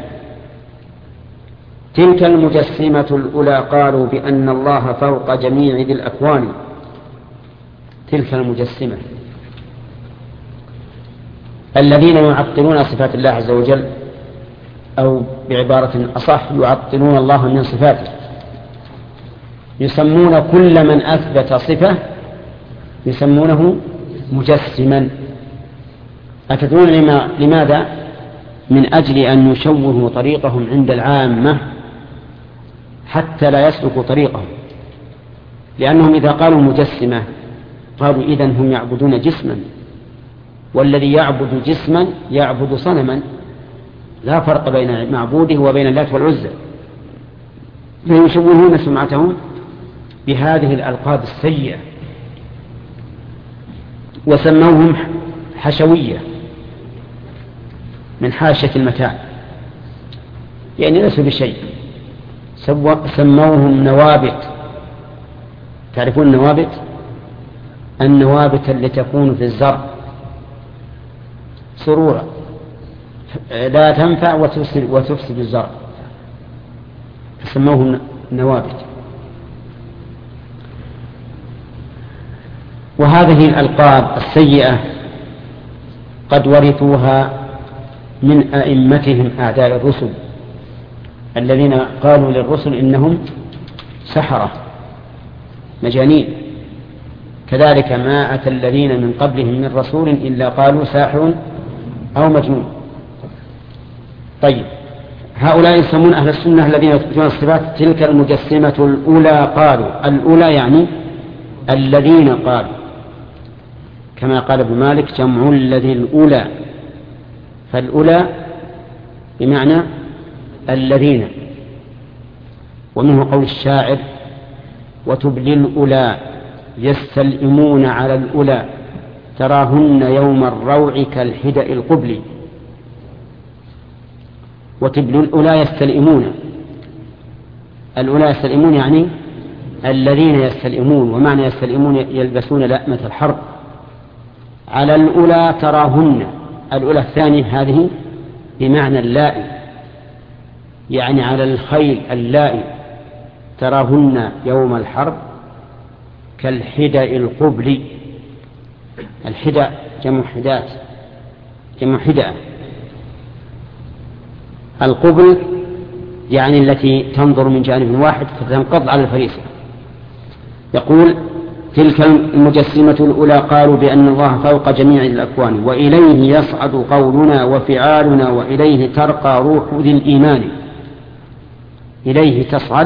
S1: تلك المجسمة الأولى قالوا بأن الله فوق جميع ذي الأكوان. تلك المجسمة الذين يعطلون صفات الله عز وجل، أو بعبارة أصح يعطلون الله من صفاته، يسمون كل من أثبت صفة يسمونه مجسما. أتدرون لما لماذا؟ من أجل أن يشوهوا طريقهم عند العامة حتى لا يسلكوا طريقهم، لأنهم إذا قالوا مجسمة قالوا إذن هم يعبدون جسما، والذي يعبد جسما يعبد صنما، لا فرق بين معبوده وبين اللات والعزى، فيشوهون سمعتهم بهذه الألقاب السيئة، وسموهم حشوية من حاشية المتاع، يعني ليسوا بشيء. سموهم نوابت. تعرفون النوابت؟ النوابت التي تكون في الزرع سرورا لا تنفع وتفسد, وتفسد الزرع، فسموهم نوابت. وهذه الألقاب السيئة قد ورثوها من أئمتهم أعداء الرسل الذين قالوا للرسل إنهم سحرة مجانين، كذلك ما أتى الذين من قبلهم من رسول إلا قالوا ساحر أو مجنون. طيب هؤلاء يسمون أهل السنة الذين يثبتون الصفات تلك المجسمة الأولى قالوا. الأولى يعني الذين قالوا، كما قال ابن مالك جمع الذي الأولى، فالأولى بمعنى الذين. ومنه قول الشاعر وتبلي الأولى يستلئمون على الأولى تراهن يوم الروع كالحدأ القبل. وتبلي الأولى يستلئمون، الأولى يستلئمون يعني الذين يستلئمون، ومعنى يستلئمون يلبسون لأمة الحرب. على الأولى تراهن، الأولى الثانية هذه بمعنى اللائي، يعني على الخيل اللائي تراهن يوم الحرب كالحدأ القبل. الحدأ جمع حدات، جمع حدأ. القبل يعني التي تنظر من جانب واحد فتنقض على الفريسة. يقول تلك المجسمة الأولى قالوا بأن الله فوق جميع الأكوان وإليه يصعد قولنا وفعالنا وإليه ترقى روح ذي الإيمان. إليه تصعد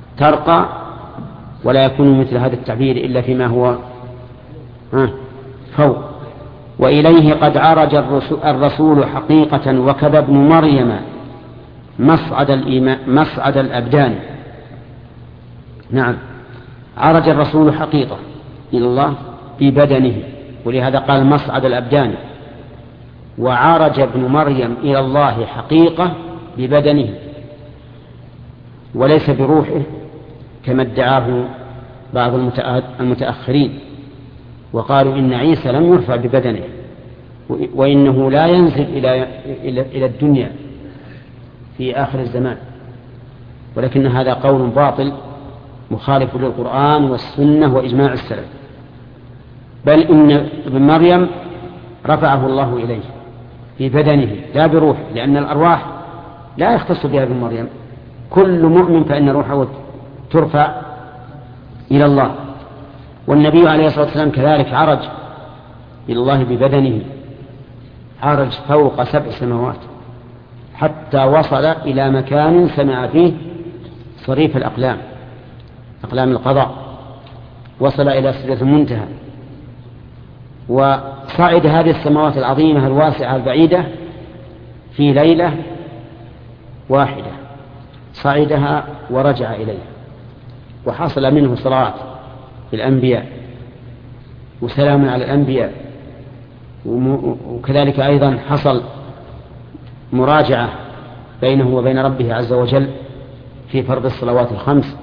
S1: ترقى، ولا يكون مثل هذا التعبير إلا فيما هو فوق. وإليه قد عرج الرسول حقيقة وكذا ابن مريم مصعد الإيمان مصعد الأبدان. نعم، عرج الرسول حقيقة إلى الله ببدنه، ولهذا قال مصعد الأبدان. وعرج ابن مريم إلى الله حقيقة ببدنه وليس بروحه كما ادعاه بعض المتأخرين، وقالوا إن عيسى لم يرفع ببدنه وإنه لا ينزل إلى إلى الدنيا في آخر الزمان، ولكن هذا قول باطل مخالف للقرآن والسنة وإجماع السلف. بل إن ابن مريم رفعه الله إليه في بدنه لا بروح، لأن الأرواح لا يختص بها ابن مريم، كل مؤمن فإن روحه ترفع إلى الله. والنبي عليه الصلاة والسلام كذلك عرج إلى الله ببدنه، عرج فوق سبع سماوات حتى وصل إلى مكان سمع فيه صريف الأقلام، أقلام القضاء، وصل إلى سدرة المنتهى، وصعد هذه السماوات العظيمة الواسعة البعيدة في ليلة واحدة، صعدها ورجع إليها، وحصل منه صلاة بالأنبياء وسلام على الأنبياء، وكذلك أيضا حصل مراجعة بينه وبين ربه عز وجل في فرض الصلوات الخمس.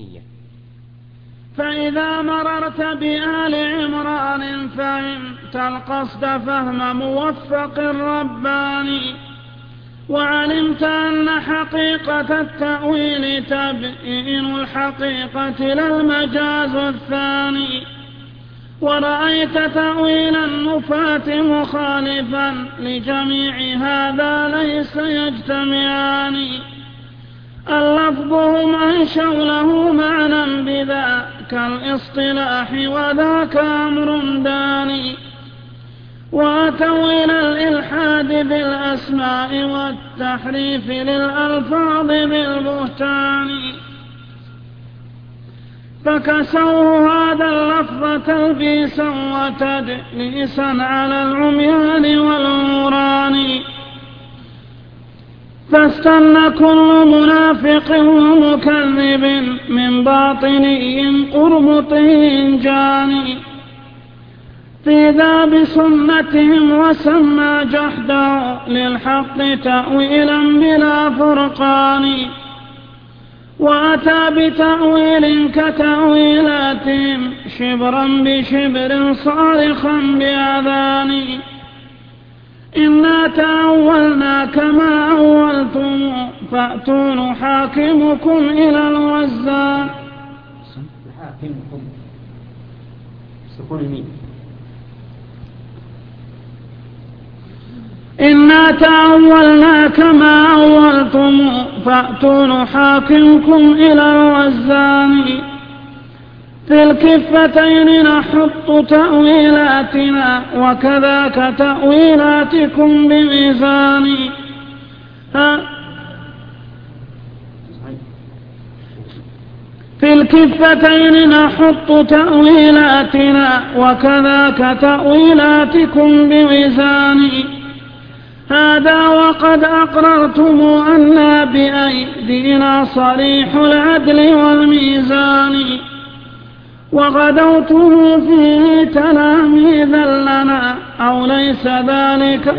S1: النية.
S2: فإذا مررت بآل عمران فهمت القصد فهم موفق رباني، وعلمت أن حقيقة التأويل تبيين الحقيقة لا المجاز الثاني، ورأيت تأويل النفاة مخالفا لجميع هذا ليس يجتمعان. اللفظ هم أنشوا له معنى بذاك الاصطلاح وذاك أمر داني، وأتوا إلى الإلحاد بالأسماء والتحريف للألفاظ بالبهتان، فكسوه هذا اللفظ تلبيسا وتدليسا على العميان والعمران. فاستن كل منافق ومكذب من باطني قرمطي جاني في ذا بسنتهم، وسمى جحدا للحق تأويلا بلا فرقان، وأتى بتأويل كتأويلاتهم شبرا بشبر صارخا بأذان. إنا تأولنا كما أولتم فأتوا نحاكمكم إلى الوزان.
S1: نحاكمكم سكون الميم.
S2: إنا تأولنا كما أولتم فأتوا نحاكمكم إلى الوزان. في الكفتين نحط تأويلاتنا وكذاك تأويلاتكم بميزان. في الكفتين نحط تأويلاتنا وكذاك تأويلاتكم بميزان. هذا وقد أقررتم أن بأيدينا صريح العدل والميزان، وغدوته فيه تلاميذا لنا أو ليس ذلك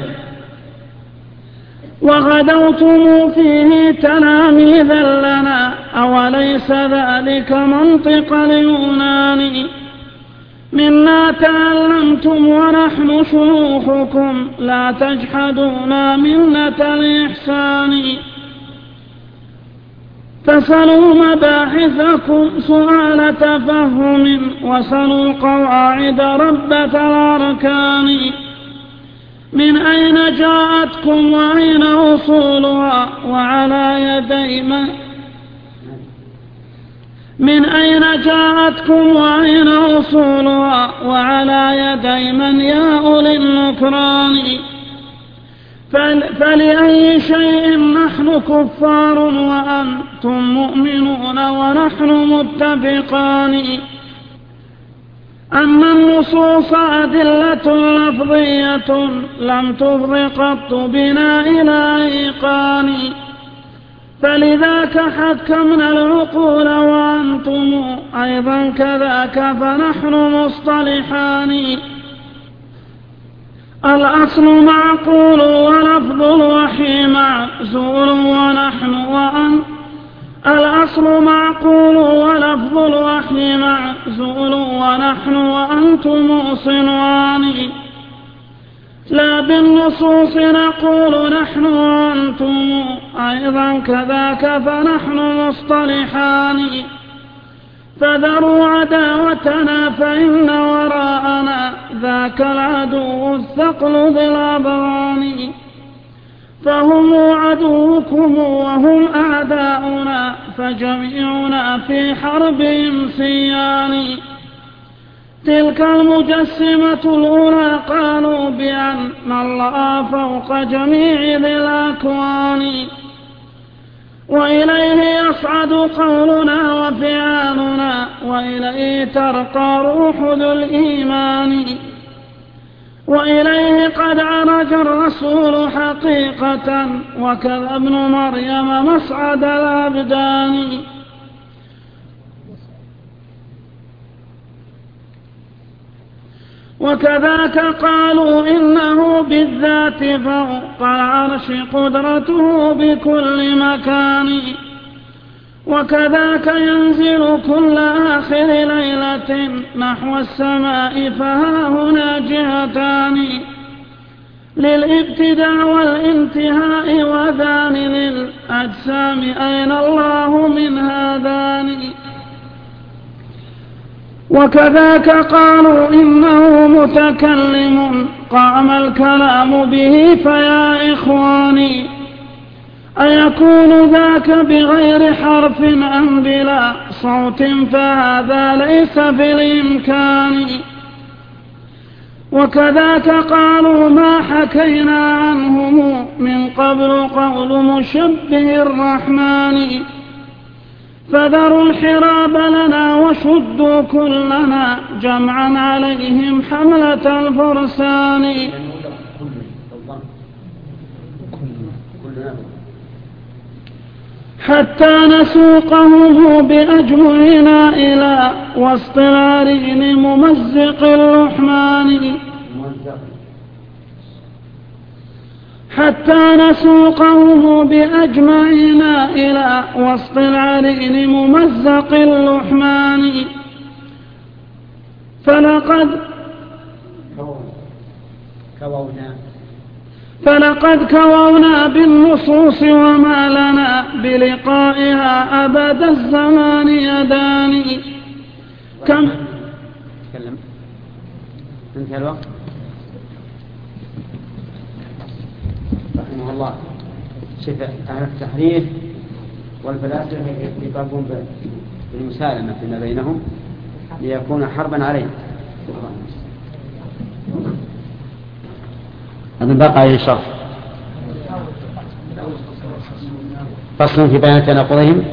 S2: وغدوتم فيه تلاميذا لنا أو ليس ذلك منطق اليونان. منا تعلمتم ونحن شيوخكم لا تجحدونا منة الإحسان. فسلوا مباحثكم سؤال تفهم وسلوا قواعد ربة الأركان. من أين جاءتكم وأين أصولها وعلى يدي من من أين جاءتكم وأين أصولها وعلى يدي من يا أولي النكران. فلأي شيء نحن كفار وأنتم مؤمنون ونحن متفقان. أما النصوص أدلة لفظية لم تفض قط بنا إلى إيقان. فلذاك حكمنا العقول وأنتم أيضا كذاك فنحن مصطلحان. الأصل معقول ولفظ الوحي معزول ونحن وأن الأصل معقول ولفظ الوحي معزول ونحن وأنتم صنوان. لا بالنصوص نقول نحن وأنتم أيضا كذاك فنحن مصطلحان. فذروا عداوتنا فإن وراءنا ذاك العدو الثقل بالأبران. فهم عدوكم وهم أعداؤنا فجميعنا في حربهم سيان. تلك المجسمة الأولى قالوا بأن الله فوق جميع ذي الأكوان. وإليه يصعد قولنا وفعالنا وإليه ترقى روح ذو الإيمان. وإليه قد عرج الرسول حقيقة وكذا ابن مريم مصعد الأبدان. وكذاك قالوا إنه بالذات فوق العرش قدرته بكل مكان. وكذاك ينزل كل آخر ليلة نحو السماء، فها هنا جهتان للابتداء والانتهاء، وذان للأجسام، أين الله من هذان؟ وكذاك قالوا إنه متكلم قام الكلام به، فيا إخواني أيكون ذاك بغير حرف أم بلا صوت؟ فهذا ليس بالإمكان. وكذاك قالوا ما حكينا عنهم من قبل قول مشبه الرحمن، فذروا الحراب لنا وشدوا كلنا جمعا عليهم حملة الفرسان. حتى نسوقهم بأجمعنا إلى وسط العرين ممزق اللحمان، حتى نسوقهم بأجمعنا إلى وسط العرين ممزق اللحمان. فلقد كوونا فلقد كوونا بالنصوص وما لنا بلقائها أبد الزمان يدان. كم
S1: تكلم انتهى الوقت رحمه الله. شفاء أهل التحريف والفلاسفة يطالبون بالمسالمة فيما بينهم ليكون حربا عليه. هذا بقى يشرح فصل في بيان تناقضهم.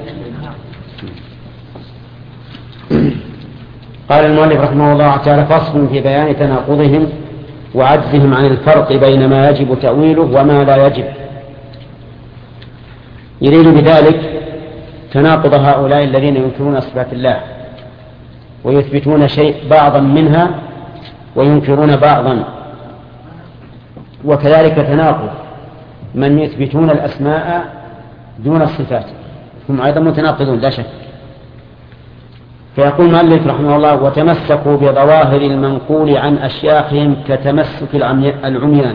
S1: قال المؤلف رحمه الله تعالى فصل في بيان تناقضهم وعجزهم عن الفرق بين ما يجب تأويله وما لا يجب. يريد بذلك تناقض هؤلاء الذين ينكرون صفات الله ويثبتون شيء بعضا منها وينكرون بعضا، وكذلك تناقض من يثبتون الأسماء دون الصفات، هم أيضا متناقضون لا شك. فيقول المؤلف رحمه الله وتمسكوا بظواهر المنقول عن أشياخهم كتمسك العميان.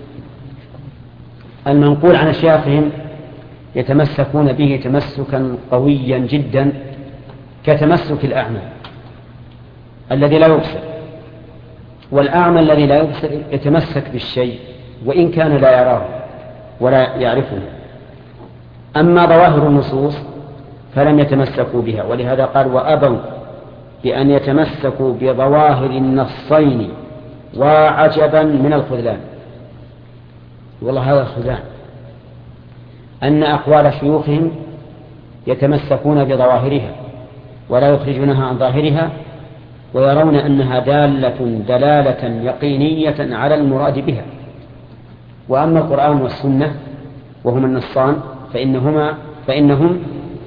S1: المنقول عن أشياخهم يتمسكون به تمسكا قويا جدا كتمسك الأعمى الذي لا يبصر، والأعمى الذي لا يبصر يتمسك بالشيء وإن كان لا يراه ولا يعرفه. أما ظواهر النصوص فلم يتمسكوا بها، ولهذا قال وأبوا بأن يتمسكوا بظواهر النصين وعجبا من الخذلان. والله هذا الخذلان أن أقوال شيوخهم يتمسكون بظواهرها ولا يخرجونها عن ظاهرها، ويرون أنها دالة دلالة يقينية على المراد بها. وأما القرآن والسنة وهما النصان فإنهما فإنهم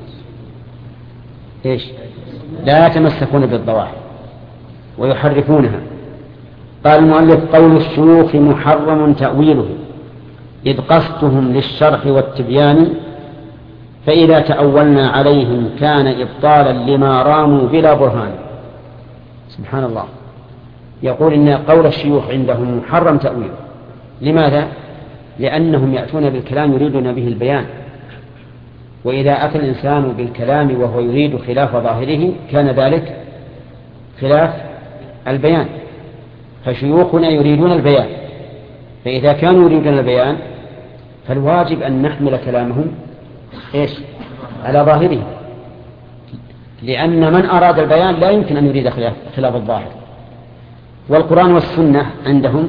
S1: إيش؟ لا يتمسكون بالظواهر ويحرفونها. قال المؤلف قول الشيوخ محرم تأويله إذ قصدهم للشرح والتبيان، فإذا تأولنا عليهم كان إبطالا لما راموا بلا برهان. سبحان الله، يقول إن قول الشيوخ عندهم محرم تأويله. لماذا؟ لأنهم يأتون بالكلام يريدون به البيان، وإذا أتى الإنسان بالكلام وهو يريد خلاف ظاهره كان ذلك خلاف البيان. فشيوخنا يريدون البيان، فإذا كانوا يريدون البيان فالواجب أن نحمل كلامهم إيش؟ على ظاهره، لأن من أراد البيان لا يمكن أن يريد خلاف, خلاف الظاهر. والقرآن والسنة عندهم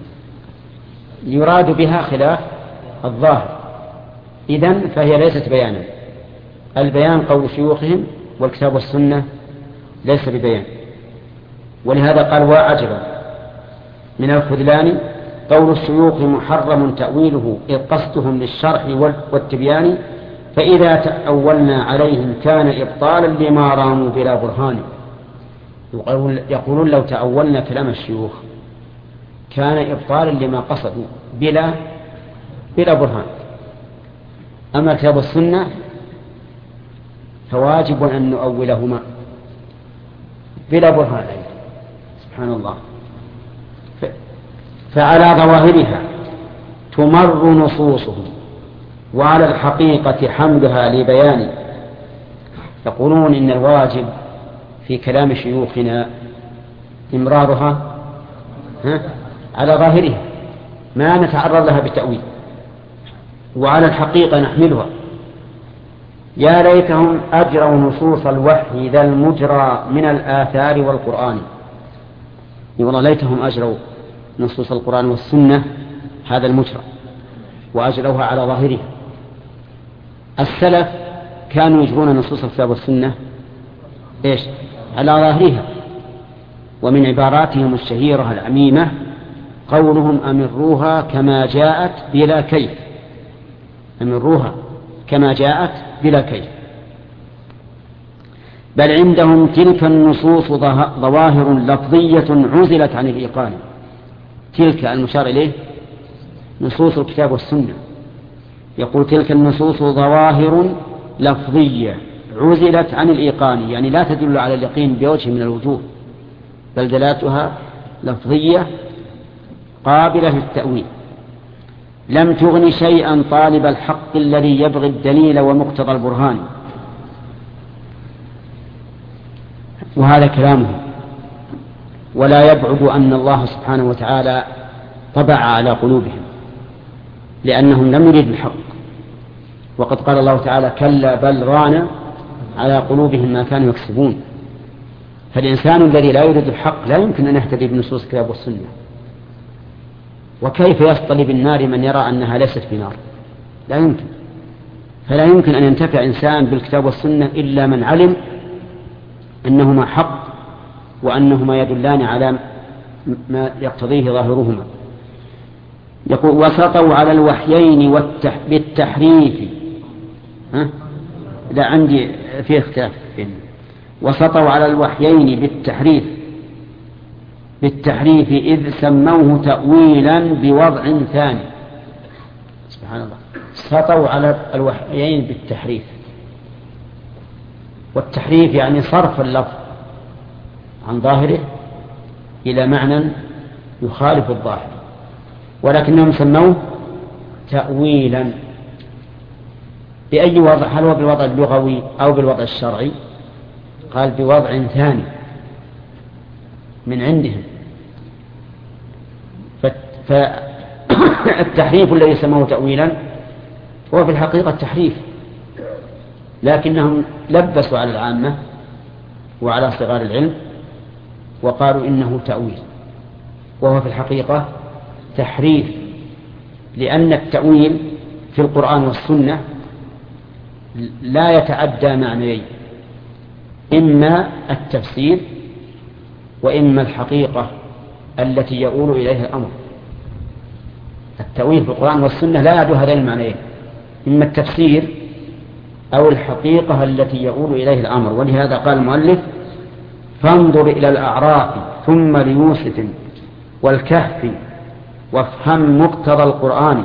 S1: يراد بها خلاف الظاهر، إذن فهي ليست بيانا. البيان قول شيوخهم والكتاب والسنة ليس ببيان. ولهذا قال وعجبا من الخذلان قول الشيوخ محرم تأويله إذ قصدهم للشرح والتبيان، فإذا تأولنا عليهم كان إبطالا لما راموا بلا برهان. يقولون لو تأولنا كلام الشيوخ كان إبطالا لما قصدوا بلا بلا برهان. أما كتاب السنة فواجب أن نؤولهما بلا برهان. سبحان الله. فعلى ظواهرها تمر نصوصهم، وعلى الحقيقة حملها لبيان. يقولون إن الواجب في كلام شيوخنا إمرارها على ظاهرها، ما نتعرض لها بتأويل، وعلى الحقيقة نحملها. يا ليتهم أجروا نصوص الوحي ذا المجرى من الآثار والقرآن. والله ليتهم أجروا نصوص القرآن والسنة هذا المجرى وأجروها على ظاهرها. السلف كانوا يجرون نصوص الكتاب والسنة إيش؟ على ظاهرها. ومن عباراتهم الشهيرة العميمة قولهم أمروها كما جاءت بلا كيف. أمروها كما جاءت بلا كيف. بل عندهم تلك النصوص ظواهر لفظية عزلت عن الإيقان. تلك المشار إليه نصوص الكتاب والسنة. يقول تلك النصوص ظواهر لفظية عزلت عن الإيقان، يعني لا تدل على اليقين بوجه من الوجوه، بل دلالتها لفظية قابلة للتأويل. لم تغن شيئا طالب الحق الذي يبغي الدليل ومقتضى البرهان. وهذا كلامه. ولا يبعد أن الله سبحانه وتعالى طبع على قلوبهم لأنهم لم يريدوا الحق. وقد قال الله تعالى كلا بل ران على قلوبهم ما كانوا يكسبون. فالإنسان الذي لا يريد الحق لا يمكن أن يهتدي بنصوص الكتاب والسنة. وكيف يصطلي بالنار من يرى أنها ليست بنار؟ لا يمكن. فلا يمكن أن ينتفع إنسان بالكتاب والسنة إلا من علم أنهما حق وأنهما يدلان على ما يقتضيه ظاهرهما. يقول وسطوا على الوحيين والتح... بالتحريف. ها؟ لا عندي في اختلاف. وسطوا على الوحيين بالتحريف بالتحريف إذ سموه تأويلا بوضع ثاني. سبحان الله. سطوا على الوحيين بالتحريف. والتحريف يعني صرف اللفظ عن ظاهره إلى معنى يخالف الظاهر، ولكنهم سموه تأويلا. بأي وضع؟ هل هو بالوضع اللغوي أو بالوضع الشرعي؟ قال بوضع ثاني من عندهم. فالتحريف الذي سموه تأويلا هو في الحقيقة تحريف، لكنهم لبسوا على العامة وعلى صغار العلم وقالوا إنه تأويل، وهو في الحقيقة تحريف. لأن التأويل في القرآن والسنة لا يتعدى معنيين: إما التفسير وإما الحقيقة التي يؤول إليها الأمر. التأويل في القرآن والسنة لا يعدو هذين المعنيين، إما التفسير أو الحقيقة التي يؤول إليه الأمر. ولهذا قال المؤلف فانظر إلى الأعراف ثم ليوسف والكهف وافهم مقتضى القرآن.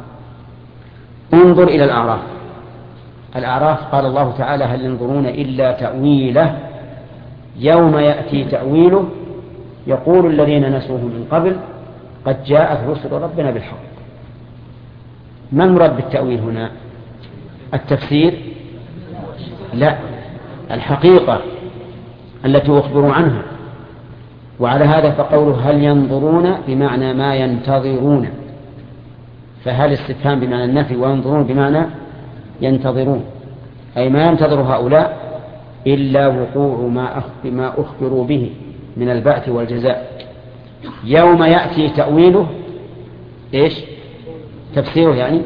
S1: انظر إلى الأعراف. الأعراف قال الله تعالى هل ينظرون إلا تأويله يوم يأتي تأويله يقول الذين نسوه من قبل قد جاءت رسل ربنا بالحق. ما المراد بالتأويل هنا؟ التفسير؟ لا، الحقيقة التي أخبروا عنها. وعلى هذا فقوله هل ينظرون بمعنى ما ينتظرون، فهل استفهام بمعنى النفي وينظرون بمعنى ينتظرون، أي ما ينتظر هؤلاء إلا وقوع ما أخبروا به من البعث والجزاء. يوم يأتي تأويله إيش؟ تفسيره يعني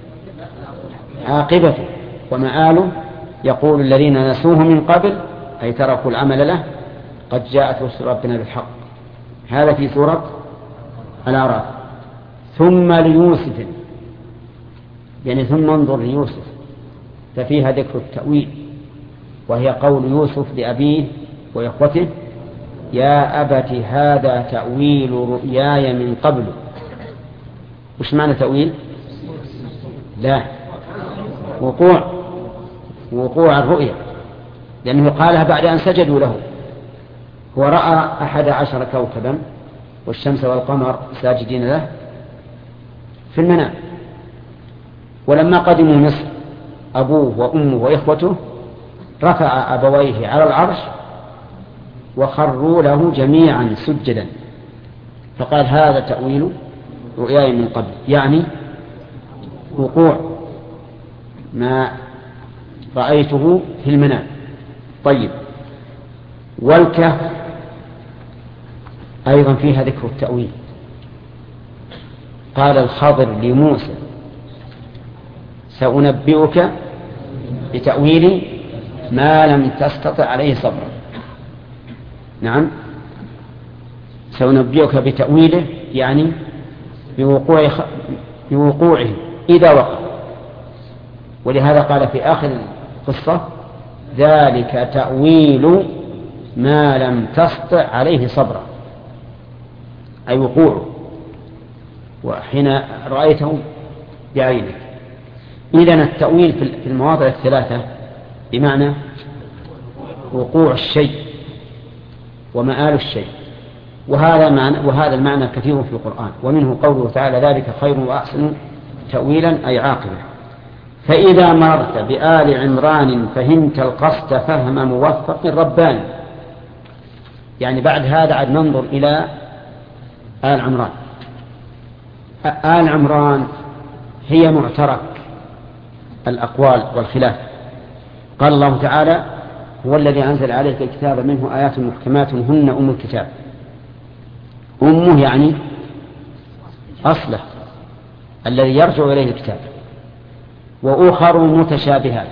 S1: عاقبته ومآله يقول الذين نسوه من قبل أي تركوا العمل له قد جاءت رسل ربنا بالحق. هذا في سورة الأعراف. ثم ليوسف يعني ثم انظر ليوسف، ففيها ذكر التأويل، وهي قول يوسف لأبيه وإخوته يا أبت هذا تأويل رؤياي من قبل. وش معنى تأويل؟ لا، وقوع وقوع الرؤيا. لأنه قالها بعد أن سجدوا له. هو رأى أحد عشر كوكبا والشمس والقمر ساجدين له في المنام. ولما قدموا مصر أبوه وأمه وإخوته رفع أبويه على العرش وخروا له جميعا سجدا، فقال هذا تأويل رؤياي من قبل، يعني وقوع ما رأيته في المنام. طيب، والكهف أيضا فيها ذكر التأويل. قال الخضر لموسى سأنبئك بتأويل ما لم تستطع عليه صبرا. نعم، سأنبئك بتأويله يعني بوقوع بوقوعه إذا وقع. ولهذا قال في آخر القصة ذلك تأويل ما لم تستطع عليه صبرا، أي وقوعه وحين رأيته بعينك. إذن التأويل في المواضع الثلاثة بمعنى وقوع الشيء ومآل الشيء، وهذا معنى وهذا المعنى كثير في القرآن، ومنه قوله تعالى ذلك خير وأحسن تأويلا أي عاقبة. فإذا مررت بآل عمران فهمت القصد فهم موفق رباني. يعني بعد هذا عاد ننظر إلى آل عمران. آل عمران هي معترك الأقوال والخلاف. قال الله تعالى هو الذي أنزل عليك الكتاب منه آيات محكمات هن أم الكتاب. أمه يعني أصله الذي يرجع إليه الكتاب. وأخر متشابهات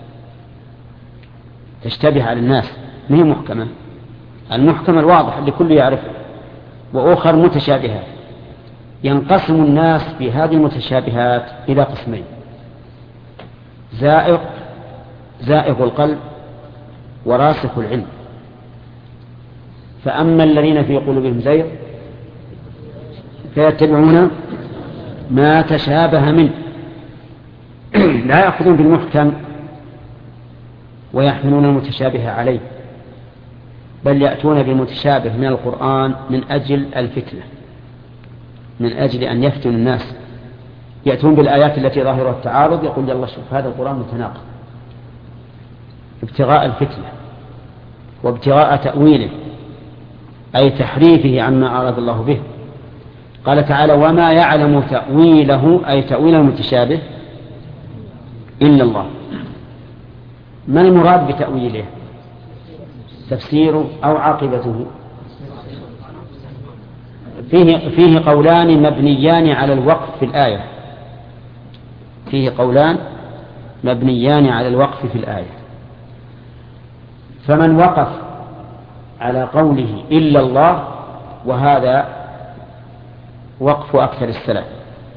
S1: تشتبه على الناس، ما هي محكمة، المحكمة الواضح اللي كل يعرفه. وأخر متشابهات، ينقسم الناس في هذه المتشابهات إلى قسمين: زائغ زائغ القلب وراسخ العلم. فأما الذين في قلوبهم زيغ فيتبعون ما تشابه منه، لا يأخذون بالمحكم ويحملون المتشابه عليه، بل يأتون بالمتشابه من القرآن من أجل الفتنة، من أجل أن يفتن الناس. يأتون بالآيات التي ظاهرها التعارض، يقول الله شوف هذا القرآن متناقض، ابتغاء الفتنة وابتغاء تأويله أي تحريفه عما أراد الله به. قال تعالى وما يعلم تأويله أي تأويل المتشابه إلا الله. ما المراد بتأويله؟ تفسيره أو عاقبته؟ فيه, فيه قولان مبنيان على الوقف في الآية فيه قولان مبنيان على الوقف في الآية. فمن وقف على قوله إلا الله، وهذا وقف أكثر السلف،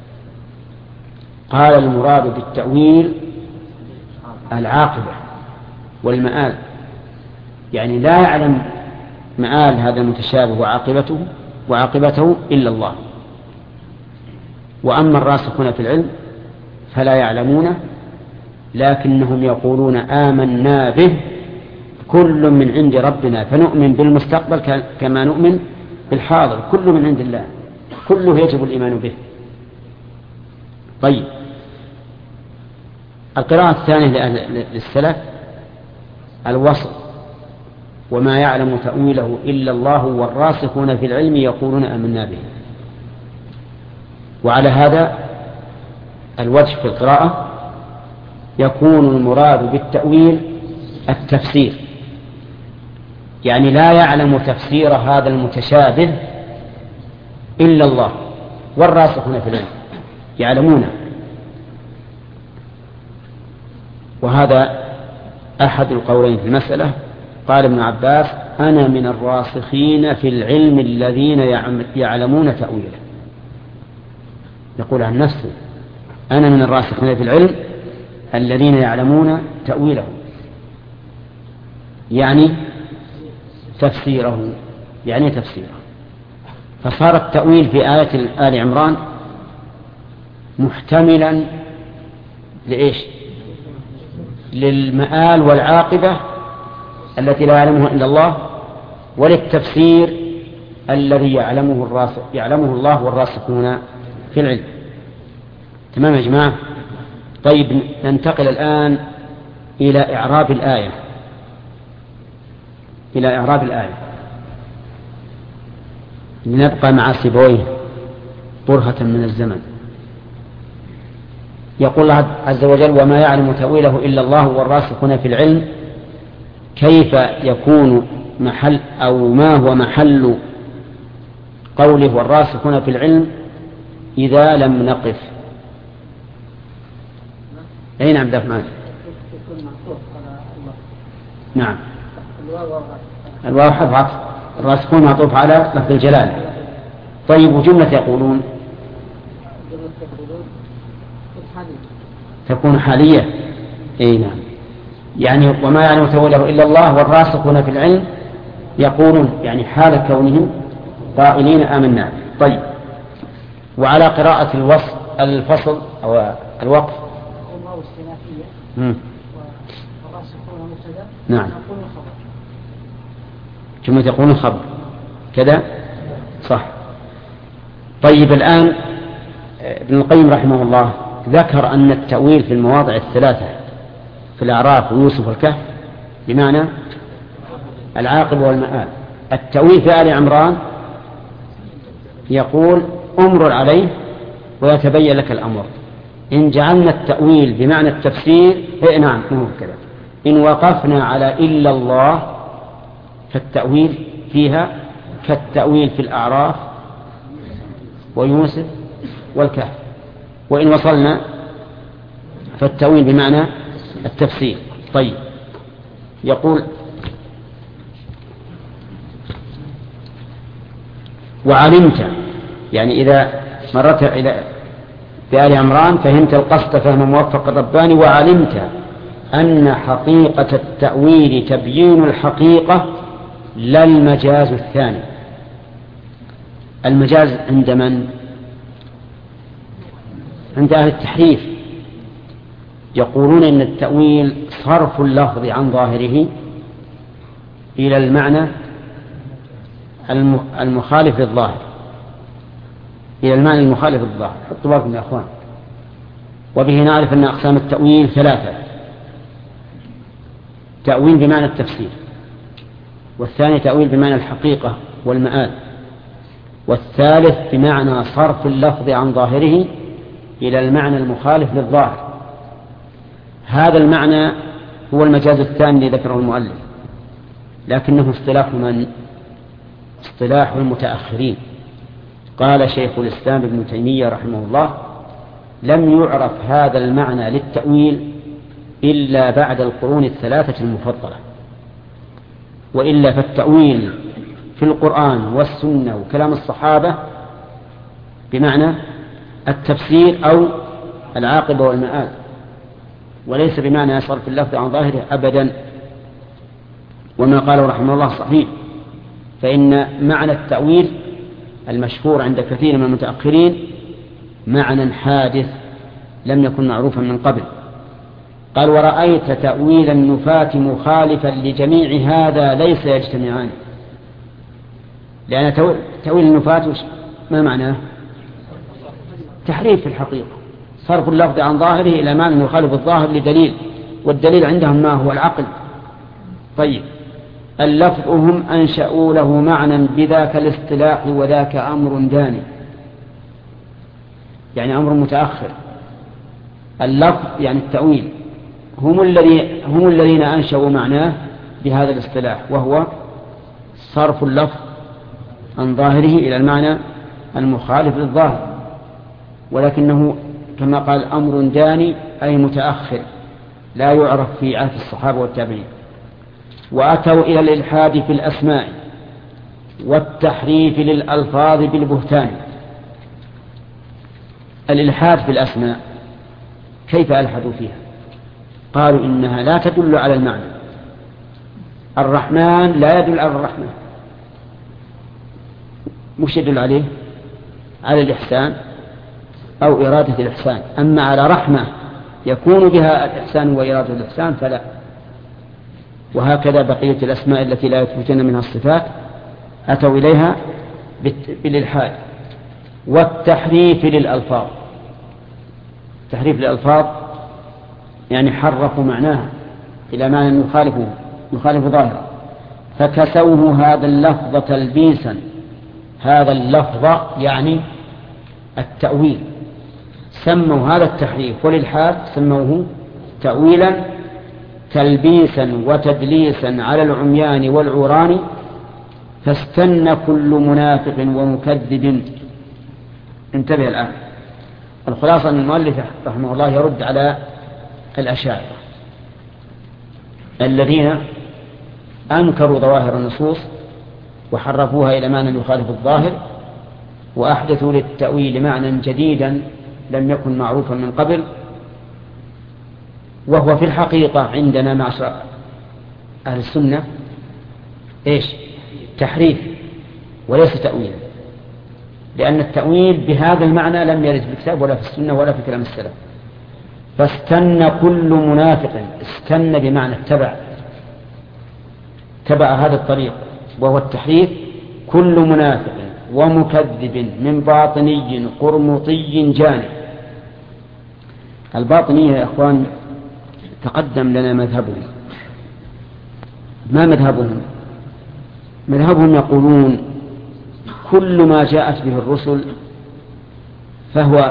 S1: قال المراد بالتأويل العاقبة والمآل، يعني لا يعلم مآل هذا المتشابه وعاقبته وعاقبته إلا الله. وأما الراسخون في العلم فلا يعلمونه، لكنهم يقولون آمنا به كل من عند ربنا، فنؤمن بالمستقبل كما نؤمن بالحاضر، كل من عند الله، كله يجب الإيمان به. طيب، القراءة الثانية للسلف الوصل وما يعلم تأويله إلا الله والراسخون في العلم يقولون آمنا به. وعلى هذا الوجه في القراءة يكون المراد بالتأويل التفسير، يعني لا يعلم تفسير هذا المتشابه إلا الله والراسخون في العلم يعلمونه. وهذا أحد القولين في المسألة. قال ابن عباس أنا من الراسخين في العلم الذين يعلمون تأويله، يقول عن نفسه أنا من الراسخين في العلم الذين يعلمون تأويله، يعني تفسيره، يعني تفسيره. فصار التأويل في آية آل عمران محتملا لإيش؟ للمآل والعاقبة التي لا يعلمها إلا الله، وللتفسير الذي يعلمه, الراسخ يعلمه الله والراسخون في العلم. تمام يا جماعة؟ طيب ننتقل الآن إلى إعراب الآية إلى إعراب الآية لنبقى مع سيبويه برهة من الزمن. يقول الله عز وجل: وما يعلم تأويله إلا الله والراسخون في العلم. كيف يكون محل أو ما هو محل قوله والراسخون في العلم إذا لم نقف؟ أين عبد الرحمن؟ نعم، الواو حرف عطف، الراسخون معطوف على لفظ الجلالة. طيب وجملة يقولون تكون حالية. اي نعم، يعني وما يعلم تأويله إلا الله والراسخون في العلم يقولون، يعني حال كونهم قائلين آمنا. طيب، وعلى قراءة الوصل الفصل أو الوقف نعم جملة يقولون خبر كذا صح. طيب الآن ابن القيم رحمه الله ذكر أن التأويل في المواضع الثلاثة في الأعراف ويوسف والكهف بمعنى العاقبة والمآل. التأويل في آل عمران يقول أمر عليه ويتبين لك الأمر. إن جعلنا التأويل بمعنى التفسير إيه نعم كذا. إن وقفنا على إلا الله فالتأويل فيها كالتأويل في الأعراف ويوسف والكهف. وإن وصلنا فالتأويل بمعنى التفسير. طيب، يقول وعلمت، يعني إذا مرت إلى بآل عمران فهمت القصد فهم موفق الرباني. وعلمت أن حقيقة التأويل تبيين الحقيقة لا المجاز الثاني. المجاز عند من؟ عند أهل التحريف، يقولون إن التأويل صرف اللفظ عن ظاهره إلى المعنى المخالف للظاهر، إلى المعنى المخالف للظاهر. حطوا بالكم يا أخوان. وبه نعرف أن أقسام التأويل ثلاثة: تأويل بمعنى التفسير، والثاني تأويل بمعنى الحقيقة والمآل، والثالث بمعنى صرف اللفظ عن ظاهره إلى المعنى المخالف للظاهر. هذا المعنى هو المجاز الثاني الذي ذكره المؤلف، لكنه اصطلاح من؟ اصطلاح المتأخرين. قال شيخ الإسلام ابن تيمية رحمه الله: لم يعرف هذا المعنى للتأويل إلا بعد القرون الثلاثة المفضلة، وإلا فالتأويل في القرآن والسنة وكلام الصحابة بمعنى التفسير أو العاقبة والمآل، وليس بمعنى صرف اللفظ عن ظاهره أبدا. وما قاله رحمه الله صحيح، فإن معنى التأويل المشهور عند كثير من المتأخرين معنى حادث لم يكن معروفا من قبل. قال: ورأيت تأويل النفاة مخالفا لجميع هذا ليس يجتمعان. لأن تأويل النفاة ما معناه؟ تحريف في الحقيقة، صرف اللفظ عن ظاهره إلى معنى يخالف الظاهر لدليل، والدليل عندهم ما هو؟ العقل. طيب، اللفظ هم أنشأوا له معنى بذاك الاصطلاح وذاك أمر داني، يعني أمر متأخر. اللفظ يعني التأويل هم الذين هم الذين أنشأوا معناه بهذا الاصطلاح، وهو صرف اللفظ عن ظاهره إلى المعنى المخالف للظاهر، ولكنه كما قال أمر داني أي متأخر لا يعرف في عهد الصحابة والتابعين. وأتوا إلى الإلحاد في الأسماء والتحريف للألفاظ بالبهتان. الإلحاد في الأسماء كيف ألحدوا فيها؟ قالوا إنها لا تدل على المعنى. الرحمن لا يدل على الرحمن، مش يدل عليه؟ على الإحسان أو إرادة الإحسان. أما على رحمة يكون بها الإحسان وإرادة الإحسان فلا. وهكذا بقية الأسماء التي لا يثبتون منها الصفات أتوا إليها بالإلحاد. والتحريف للألفاظ، تحريف للألفاظ يعني حرفوا معناها إلى معنى يخالفه يخالف ظاهره، فكسوه هذا اللفظ تلبيسا. هذا اللفظ يعني التأويل، سموا هذا التحريف والإلحاد سموه تأويلا تلبيسا وتدليسا على العميان والعوران، فاستن كل منافق ومكذب. انتبه الآن، الخلاصة أن المؤلف رحمه الله يرد على الأشاعرة الذين أنكروا ظواهر النصوص وحرفوها إلى معنى يخالف الظاهر، وأحدثوا للتأويل معنى جديدا لم يكن معروفا من قبل، وهو في الحقيقة عندنا معشر أهل السنة إيش؟ تحريف وليس تأويل، لأن التأويل بهذا المعنى لم يرد في الكتاب ولا في السنة ولا في كلام السلف. فاستن كل منافق، استن بمعنى اتبع، تبع هذا الطريق وهو التحريف، كل منافق ومكذب من باطني قرمطي جاني. الباطنية يا أخوان تقدم لنا مذهبهم. ما مذهبهم؟ مذهبهم يقولون كل ما جاءت به الرسل فهو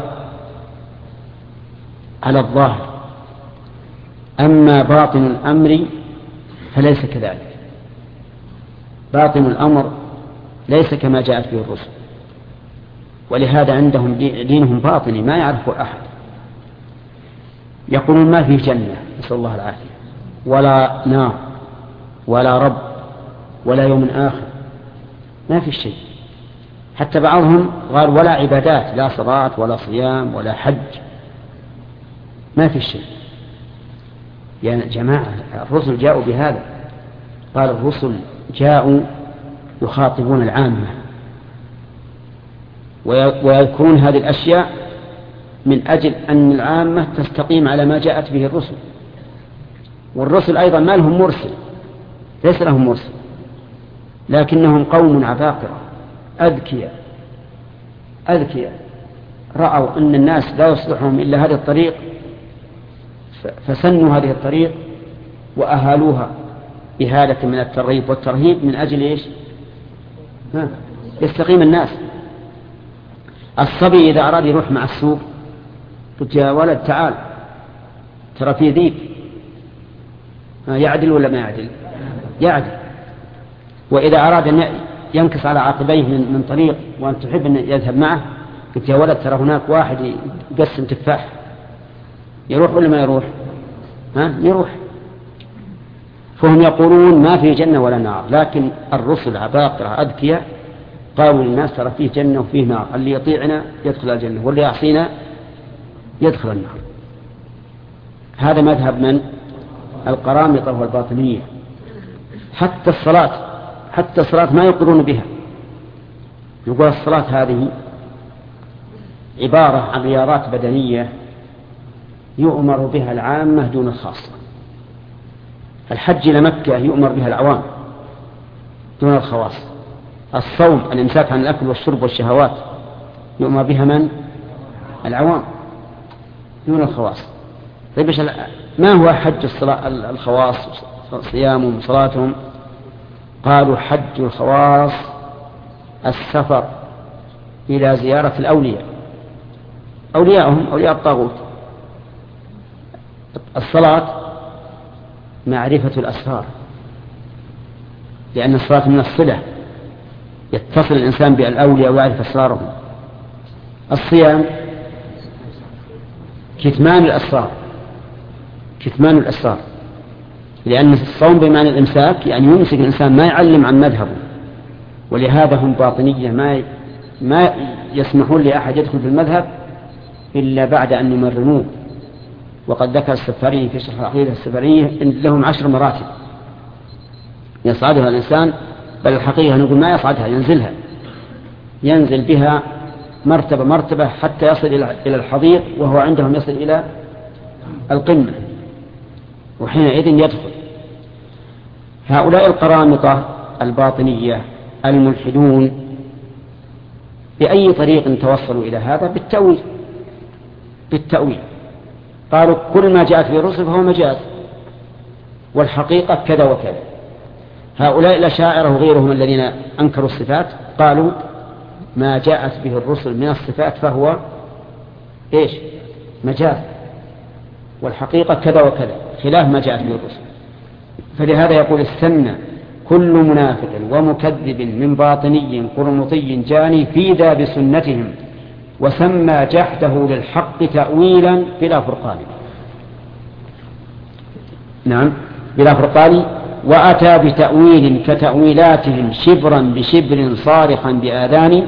S1: على الظاهر، أما باطن الأمر فليس كذلك. باطن الأمر ليس كما جاءت به الرسل، ولهذا عندهم دينهم باطني ما يعرفه أحد. يقولون ما فيه جنة نسأل الله العافية، ولا نار ولا رب ولا يوم آخر، ما في شيء. حتى بعضهم قال ولا عبادات، لا صلاة ولا صيام ولا حج، ما في شيء. يا يعني جماعة الرسل جاءوا بهذا، قال الرسل جاءوا يخاطبون العامة ويذكرون هذه الأشياء من أجل أن العامة تستقيم على ما جاءت به الرسل. والرسل أيضا ما لهم مرسل، ليس لهم مرسل، لكنهم قوم عباقرة أذكياء أذكياء رأوا أن الناس لا يصلحهم إلا هذه الطريق فسنوا هذه الطريق وأهالوها بهالة من الترغيب والترهيب من أجل إيش؟ ها؟ يستقيم الناس. الصبي إذا أراد يروح مع السوق قلت يا ولد تعال ترى في ذيك، يعدل ولا ما يعدل؟ يعدل. وإذا أراد أن ينكس على عقبيه من, من طريق وأن تحب أن يذهب معه قلت يا ولد ترى هناك واحد يقسم تفاح، يروح ولا ما يروح؟ ها؟ يروح. فهم يقولون ما في جنة ولا نار، لكن الرسل عباقرة أذكياء قالوا للناس ترى فيه جنة وفيه نار، اللي يطيعنا يدخل الجنة واللي يعصينا يدخل النار. هذا مذهب من؟ القرامطة والباطنية. حتى الصلاة حتى الصلاة ما يقرون بها، يقول الصلاة هذه عبارة عن رياضات بدنية يؤمر بها العامة دون الخاصة. الحج إلى مكة يؤمر بها العوام دون الخواص. الصوم الإمساك عن الأكل والشرب والشهوات يؤمر بها من؟ العوام دون الخواص. طيب ما هو حج الصلاة الخواص صيامهم وصلاتهم؟ قالوا حج الخواص السفر إلى زيارة الأولياء، أولياءهم أولياء الطاغوت. الصلاة معرفة الأسرار، لأن الصلاة من الصلة يتصل الإنسان بالأولياء ويعرف أسرارهم. الصيام كتمان الأسرار، كتمان الأسرار، لأن الصوم بمعنى الإمساك يعني يمسك الإنسان ما يعلم عن مذهبه. ولهذا هم باطنية ما ما يسمحون لأحد يدخل في المذهب إلا بعد أن يمرنوه. وقد ذكر السفاري في شرح العقيدة السفارية إن لهم عشر مراتب يصعدها الإنسان، بل الحقيقة نقول ما يصعدها، ينزلها، ينزل بها مرتبة مرتبة حتى يصل إلى الحضيض، وهو عندهم يصل إلى القمة، وحينئذ يدخل. هؤلاء القرامطة الباطنية الملحدون بأي طريق توصلوا إلى هذا؟ بالتأويل بالتأويل قالوا كل ما جاءت به الرسل فهو مجاز، والحقيقة كذا وكذا. هؤلاء الأشاعرة وغيرهم الذين أنكروا الصفات قالوا ما جاءت به الرسل من الصفات فهو إيش؟ مجاز، والحقيقة كذا وكذا، خلاف ما جاءت به الرسل. فلهذا يقول استنى كل منافق ومكذب من باطني قرمطي جاني في ذا بسنتهم، وسمى جحده للحق تأويلا بلا فرقان. نعم بلا فرقان. وأتى بتأويل كتأويلاتهم شبرا بشبر صارخا بآذان.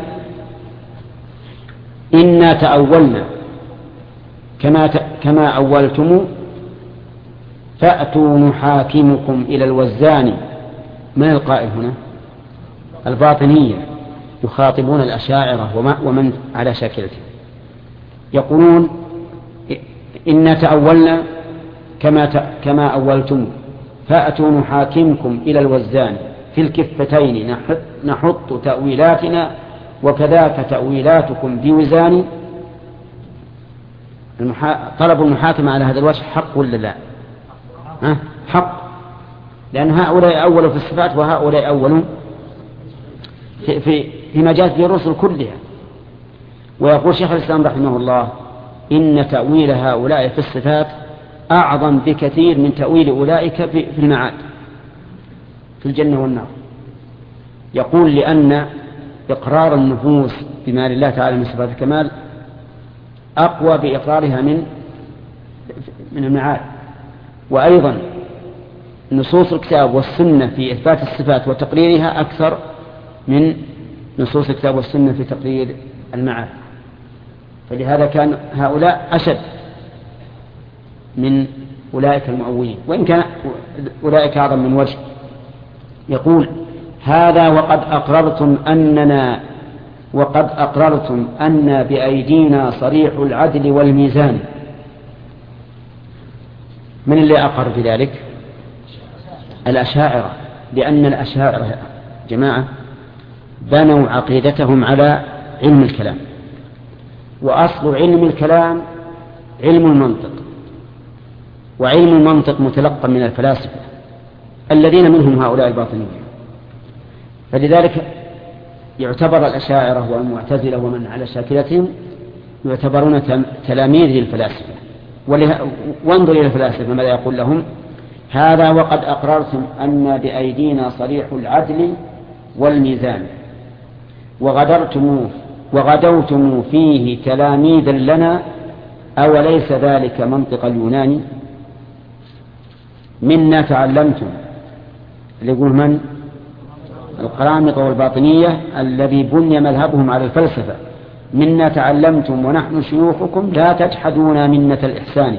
S1: إنا تأولنا كما, ت... كما أولتم فأتوا نحاكمكم إلى الوزان. من القائل هنا؟ الباطنية يخاطبون الأشاعرة ومن على شاكلته، يقولون إنا تأولنا كما, ت... كما أولتم فأتوا نحاكمكم إلى الوزان في الكفتين نحط, نحط تأويلاتنا وكذاك تأويلاتكم بوزان. المحا... طلب المحاكمة على هذا الوجه حق ولا لا؟ ها؟ حق، لأن هؤلاء أولوا في الصفات وهؤلاء أولوا في, في, في مجاز به الرسل كلها. ويقول شيخ الإسلام رحمه الله إن تأويل هؤلاء في الصفات أعظم بكثير من تأويل أولئك في, في المعاد في الجنة والنار. يقول لأن إقرار النفوس بما لله تعالى من صفات الكمال أقوى بإقرارها من من المعاد. وأيضا نصوص الكتاب والسنة في إثبات الصفات وتقريرها أكثر من نصوص الكتاب والسنة في تقرير المعاد. فلهذا كان هؤلاء أشد من أولئك المؤولين، وإن كان أولئك أعظم من وجه. يقول هذا وقد أقررتم أننا وقد أقررتم أن بأيدينا صريح العدل والميزان. من اللي أقر بذلك؟ الأشاعرة، لأن الأشاعرة جماعة بنوا عقيدتهم على علم الكلام، وأصل علم الكلام علم المنطق، وعلم المنطق متلقى من الفلاسفة الذين منهم هؤلاء الباطنيين. فلذلك يعتبر الأشاعرة والمعتزلة ومن على شاكلتهم يعتبرون تلاميذ للفلاسفة. وانظر إلى الفلاسفة ماذا يقول لهم؟ هذا وقد أقررتم أن بأيدينا صريح العدل والميزان وغدرتم وغدوتم فيه تلاميذا لنا، أوليس ذلك منطق اليوناني؟ منا تعلمتم. اللي يقول من؟ القرامطة والباطنية الذي بني مذهبهم على الفلسفة. منا تعلمتم ونحن شيوخكم لا تجحدون منة الإحسان،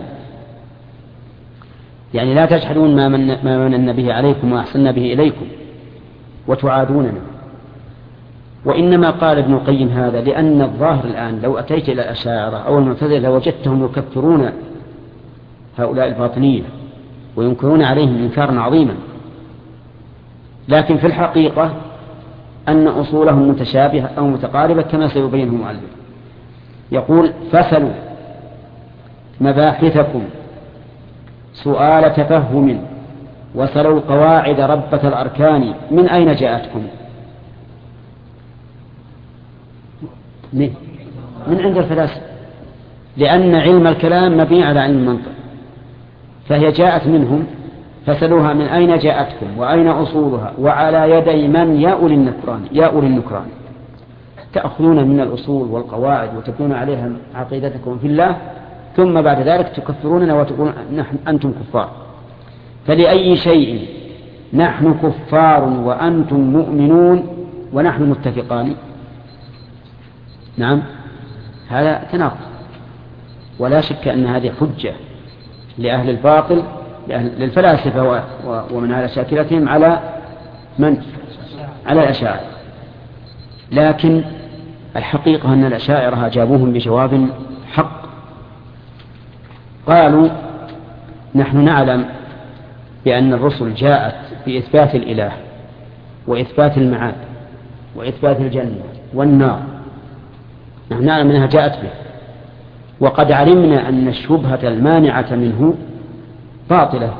S1: يعني لا تجحدون ما من, ما من به عليكم وأحسن به إليكم وتعادوننا. وإنما قال ابن القيم هذا لأن الظاهر الآن لو أتيت إلى الأشاعرة أو المعتزلة لوجدتهم يكفرون هؤلاء الباطنية وينكرون عليهم إنكارا عظيما، لكن في الحقيقة أن أصولهم متشابهة أو متقاربة كما سيبينه المؤلف. يقول فسلوا مباحثكم سؤال تفهم وسلوا قواعد ربة الأركان، من أين جاءتكم؟ من, من عند الفلاسفة، لأن علم الكلام مبني على علم المنطق، فهي جاءت منهم. فسلوها من أين جاءتكم وأين أصولها وعلى يدي من يا أولي النكران يا أولي النكران تأخذون من الأصول والقواعد وتكون عليها عقيدتكم في الله، ثم بعد ذلك تكفروننا وتقولون نحن أنتم كفار. فلأي شيء نحن كفار وأنتم مؤمنون ونحن متفقان؟ نعم، هذا تناقض، ولا شك أن هذه حجة لأهل الباطل للفلاسفة ومن على شاكلتهم على من؟ على الأشاعرة. لكن الحقيقة أن الأشاعرة أجابوهم بجواب حق. قالوا نحن نعلم بأن الرسل جاءت بإثبات الإله وإثبات المعاد وإثبات الجنة والنار، نحن نعلم أنها جاءت به، وقد علمنا أن الشبهة المانعة منه باطلة،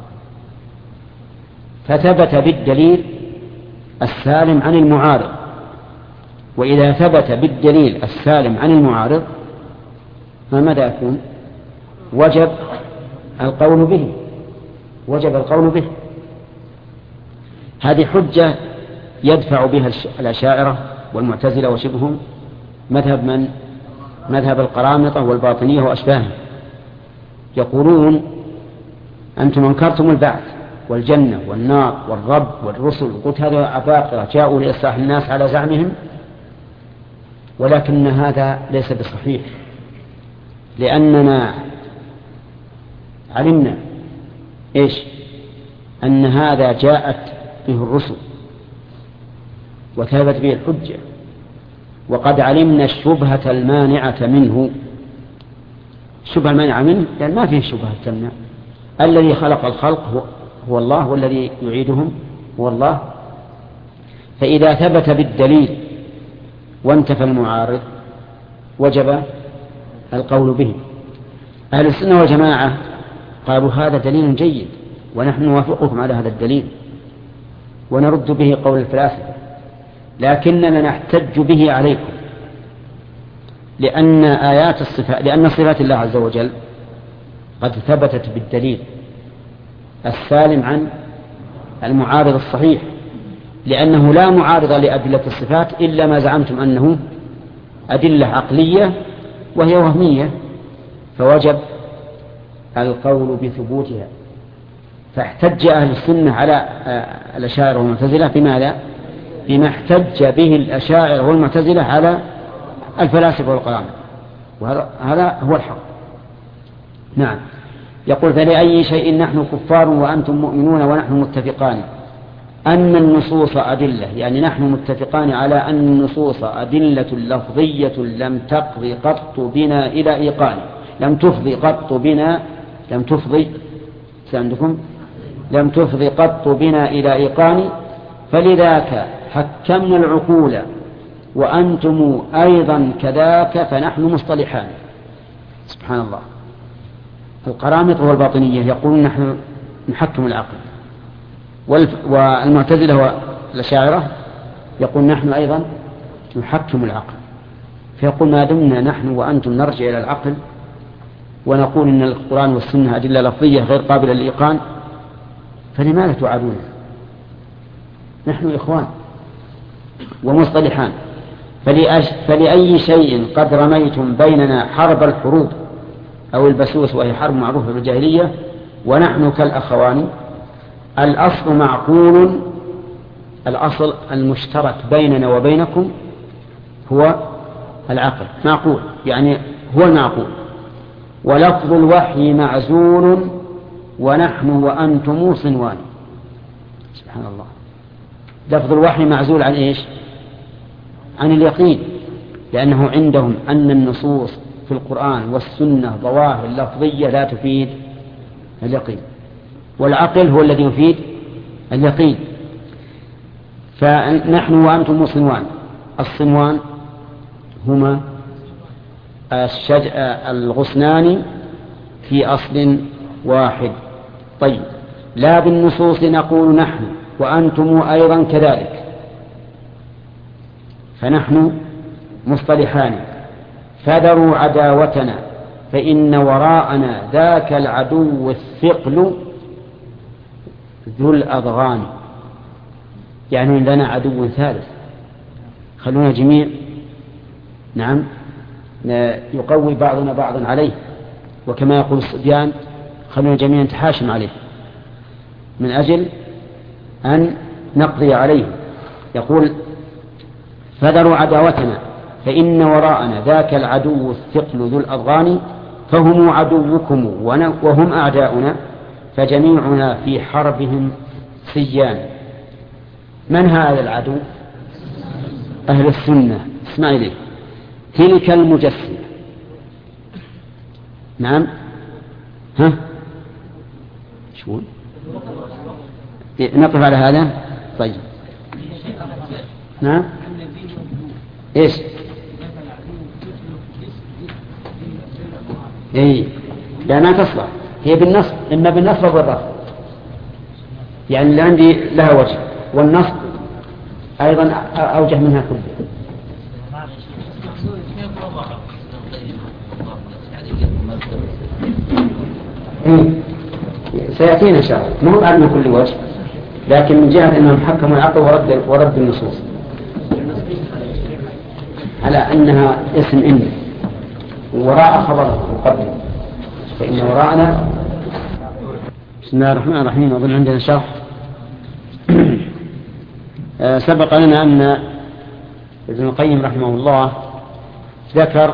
S1: فثبت بالدليل السالم عن المعارض. وإذا ثبت بالدليل السالم عن المعارض فماذا يكون؟ وجب القول به، وجب القول به. هذه حجة يدفع بها الأشاعرة والمعتزلة وشبههم مذهب من؟ مذهب القرامطة والباطنية وأشباههم. يقولون أنتم أنكرتم البعث والجنة والنار والرب والرسل، قلت هذا عباقرة جاءوا لإصلاح الناس على زعمهم، ولكن هذا ليس بصحيح، لأننا علمنا إيش؟ أن هذا جاءت به الرسل وثابت به الحجة، وقد علمنا الشبهة المانعة منه. الشبهة المانعة منه لأن ما فيه شبهة تمنع. الذي خلق الخلق هو, هو الله، والذي يعيدهم هو الله. فإذا ثبت بالدليل وانتفى المعارض وجب القول به. أهل السنة والجماعة قالوا هذا دليل جيد ونحن نوافقكم على هذا الدليل ونرد به قول الفلاسفة، لكننا نحتج به عليكم، لأن آيات الصفات لأن صفات الله عز وجل قد ثبتت بالدليل السالم عن المعارض الصحيح، لأنه لا معارض لأدلة الصفات إلا ما زعمتم أنه أدلة عقلية وهي وهمية، فوجب القول بثبوتها. فاحتج أهل السنة على الأشاعرة والمعتزلة بماذا؟ بما احتج به الأشاعرة والمعتزلة على الفلاسفة والقرامطة، وهذا هو الحق. نعم. يقول فلأي شيء نحن كفار وأنتم مؤمنون ونحن متفقان أن النصوص أدلة، يعني نحن متفقان على أن النصوص أدلة لفظية لم تقضي قط بنا إلى إيقان، لم تفضي قط بنا لم تفضي عندكم لم تفضي قط بنا إلى إيقان، فلذاك حكمنا العقول وأنتم أيضا كذاك فنحن مصطلحان. سبحان الله. القرامطة والباطنية يقولون نحن نحكم العقل، والمعتزلة والأشاعرة يقول نحن أيضا نحكم العقل. فيقول ما دمنا نحن وأنتم نرجع إلى العقل ونقول إن القرآن والسنة أدلة لفظية غير قابلة للإيقان، فلماذا تعادون؟ نحن إخوان ومصطلحان. فلأي شيء قد رميتم بيننا حرب الحروب أو البسوس، وهي حرب معروفة في الجاهلية، ونحن كالأخوان. الأصل معقول، الأصل المشترك بيننا وبينكم هو العقل، معقول يعني هو المعقول. ولفظ الوحي معزول ونحن وأنتم صنوان. سبحان الله. لفظ الوحي معزول عن إيش؟ عن اليقين، لأنه عندهم أن النصوص في القرآن والسنة ظواهر لفظية لا تفيد اليقين، والعقل هو الذي يفيد اليقين. فنحن وأنتم صنوان. الصنوان هما الشج... الغصنان في أصل واحد. طيب، لا بالنصوص نقول نحن وأنتم أيضا كذلك، فنحن مصطلحان. فذروا عداوتنا فإن وراءنا ذاك العدو الثقل ذو الأضغان، يعني لنا عدو ثالث. خلونا جميع نعم يقوي بعضنا بعضا عليه، وكما يقول الصبيان خلونا جميعا نتحاشم عليه من أجل أن نقضي عليه. يقول فذروا عداوتنا فإن وراءنا ذاك العدو الثقل ذو الأضغان، فهم عدوكم وهم أعداؤنا، فجميعنا في حربهم سيان. من هذا العدو؟ أهل السنة. اسمع إليه. تلك المجسمة. نعم. ها شو نقف على هذا. طيب نعم ايش اي لا ما تصلح، هي بالنصب، اما بالنصب او بالرفع، يعني اللي عندي لها وجه، والنصب ايضا اوجه منها كلها. إيه؟ سيأتينا إن شاء الله، مو بعد من كل وجه، لكن من جهة أنهم حكموا العقل ورد, ورد النصوص على أنها اسم إن وراء خبره قبله، فإن وراءنا. بسم الله الرحمن الرحيم. أظن عندنا شرح. سبق لنا أن ابن القيم رحمه الله ذكر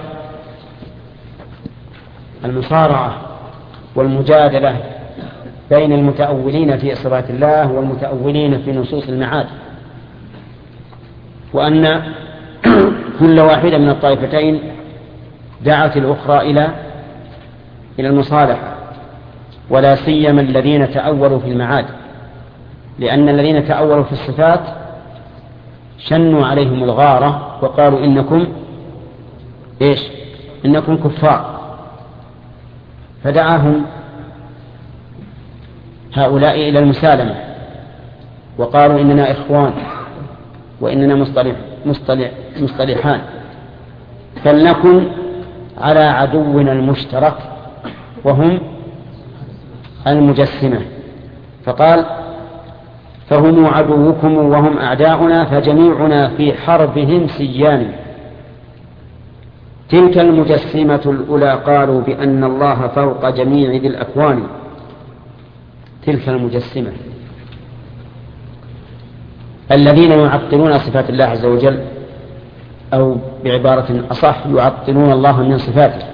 S1: المصارعة والمجادلة بين المتأولين في صفات الله والمتأولين في نصوص المعاد، وأن كل واحدة من الطائفتين دعت الأخرى إلى إلى المصالحة، ولا سيما الذين تأولوا في المعاد، لأن الذين تأولوا في الصفات شنوا عليهم الغارة وقالوا إنكم إيش إنكم كفار، فدعاهم هؤلاء إلى المسالمة وقالوا إننا إخوان وإننا مصطلح مصطلح مصطلحان، فلنكن على عدونا المشترك وهم المجسمة. فقال فهم عدوكم وهم أعداؤنا فجميعنا في حربهم سيان. تلك المجسمة الأولى قالوا بأن الله فوق جميع ذي الأكوان. تلك المجسمة الذين يعطلون صفات الله عز وجل، أو بعبارة أصح يعطلون الله من صفاته،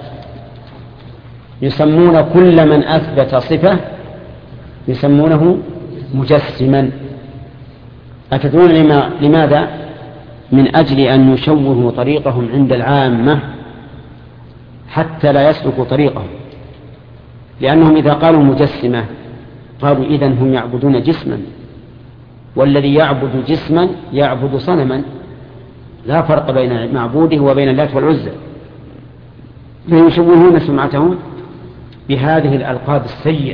S1: يسمون كل من أثبت صفة يسمونه مجسما. أتدرون لماذا؟ من أجل أن يشوهوا طريقهم عند العامة حتى لا يسلكوا طريقهم، لأنهم إذا قالوا مجسمة قالوا إذن هم يعبدون جسما، والذي يعبد جسما يعبد صنما، لا فرق بين معبوده وبين اللات والعزى، فيشوهون سمعتهم بهذه الألقاب السيئة،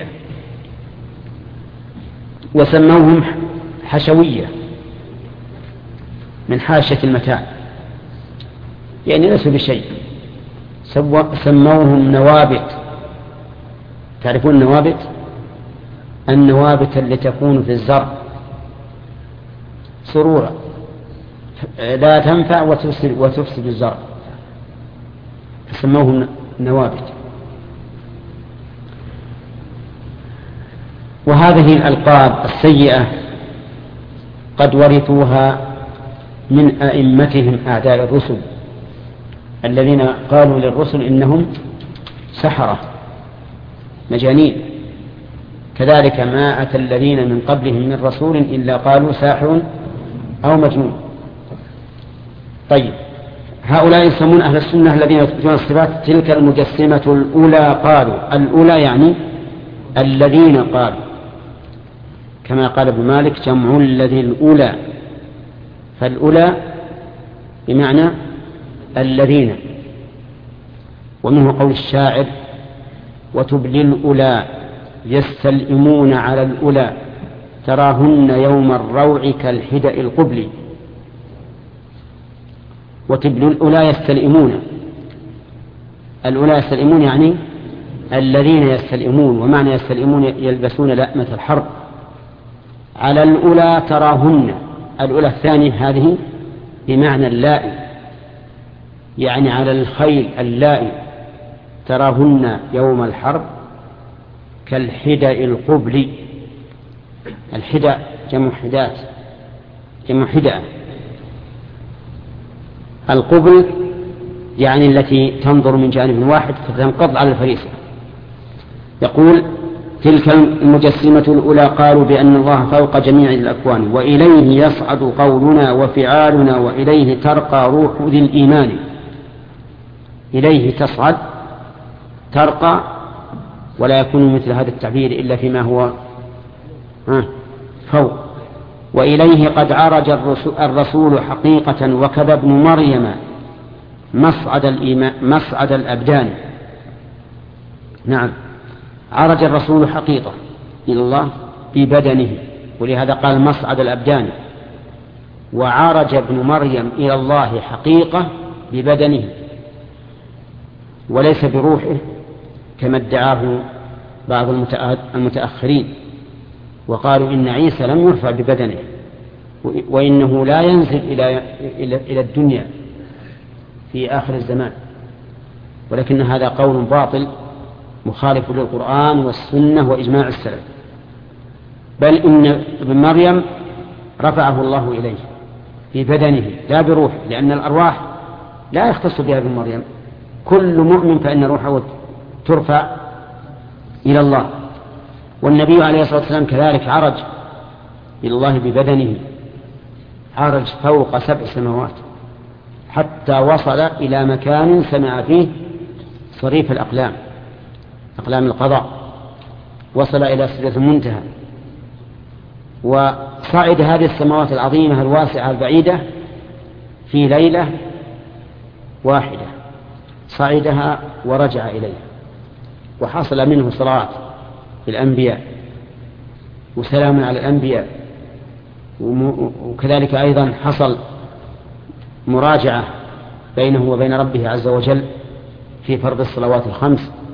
S1: وسموهم حشوية من حاشية المتاع، يعني ليسوا بشيء. سموهم نوابت. تعرفون النوابت؟ النوابت التي تكون في الزرع سرورا لا تنفع وتفسد, وتفسد الزرع، سموهم نوابت. وهذه الألقاب السيئة قد ورثوها من أئمتهم أعداء الرسل الذين قالوا للرسل إنهم سحرة مجانين، كذلك ما أتى الذين من قبلهم من رسول إلا قالوا ساحر أو مجنون. طيب، هؤلاء يسمون أهل السنة الذين يثبتون الصفات تلك المجسمة الأولى قالوا. الأولى يعني الذين قالوا، كما قال ابن مالك جمع الذي الأولى، فالأولى بمعنى الذين. ومنه قول الشاعر وتبلي الأولى يستلئمون على الأولى تراهن يوم الروع كالحدأ القبل. وتبلي الأولى يستلئمون، الأولى يستلئمون يعني الذين يستلئمون، ومعنى يستلئمون يلبسون لأمة الحرب. على الأولى تراهن، الأولى الثانية هذه بمعنى اللائي، يعني على الخيل اللائي تراهن يوم الحرب كالحدأ القبل. الحدأ جمع حدات، جمع حدأ. القبل يعني التي تنظر من جانب واحد فتنقض على الفريسة. يقول تلك المجسمة الأولى قالوا بأن الله فوق جميع الأكوان وإليه يصعد قولنا وفعالنا وإليه ترقى روح ذي الإيمان. إليه تصعد ترقى، ولا يكون مثل هذا التعبير إلا فيما هو فوق. وإليه قد عرج الرسول حقيقة وكذا ابن مريم مصعد الإيمان مصعد الأبدان. نعم، عرج الرسول حقيقة إلى الله ببدنه، ولهذا قال مصعد الأبدان. وعرج ابن مريم إلى الله حقيقة ببدنه وليس بروحه كما ادعاه بعض المتأخرين، وقالوا إن عيسى لم يرفع ببدنه وإنه لا ينزل إلى إلى الدنيا في آخر الزمان، ولكن هذا قول باطل مخالف للقرآن والسنة وإجماع السلف، بل إن ابن مريم رفعه الله إليه في بدنه لا بروح، لأن الأرواح لا يختص بها ابن مريم، كل مؤمن فإن روحه ترفع إلى الله. والنبي عليه الصلاة والسلام كذلك عرج إلى الله ببدنه، عرج فوق سبع سماوات حتى وصل إلى مكان سمع فيه صريف الأقلام، أقلام القضاء، وصل إلى سدرة المنتهى، وصعد هذه السماوات العظيمة الواسعة البعيدة في ليلة واحدة، صعدها ورجع إليها، وحصل منه صلاة الأنبياء وسلام على الأنبياء، وكذلك أيضا حصل مراجعة بينه وبين ربه عز وجل في فرض الصلوات الخمس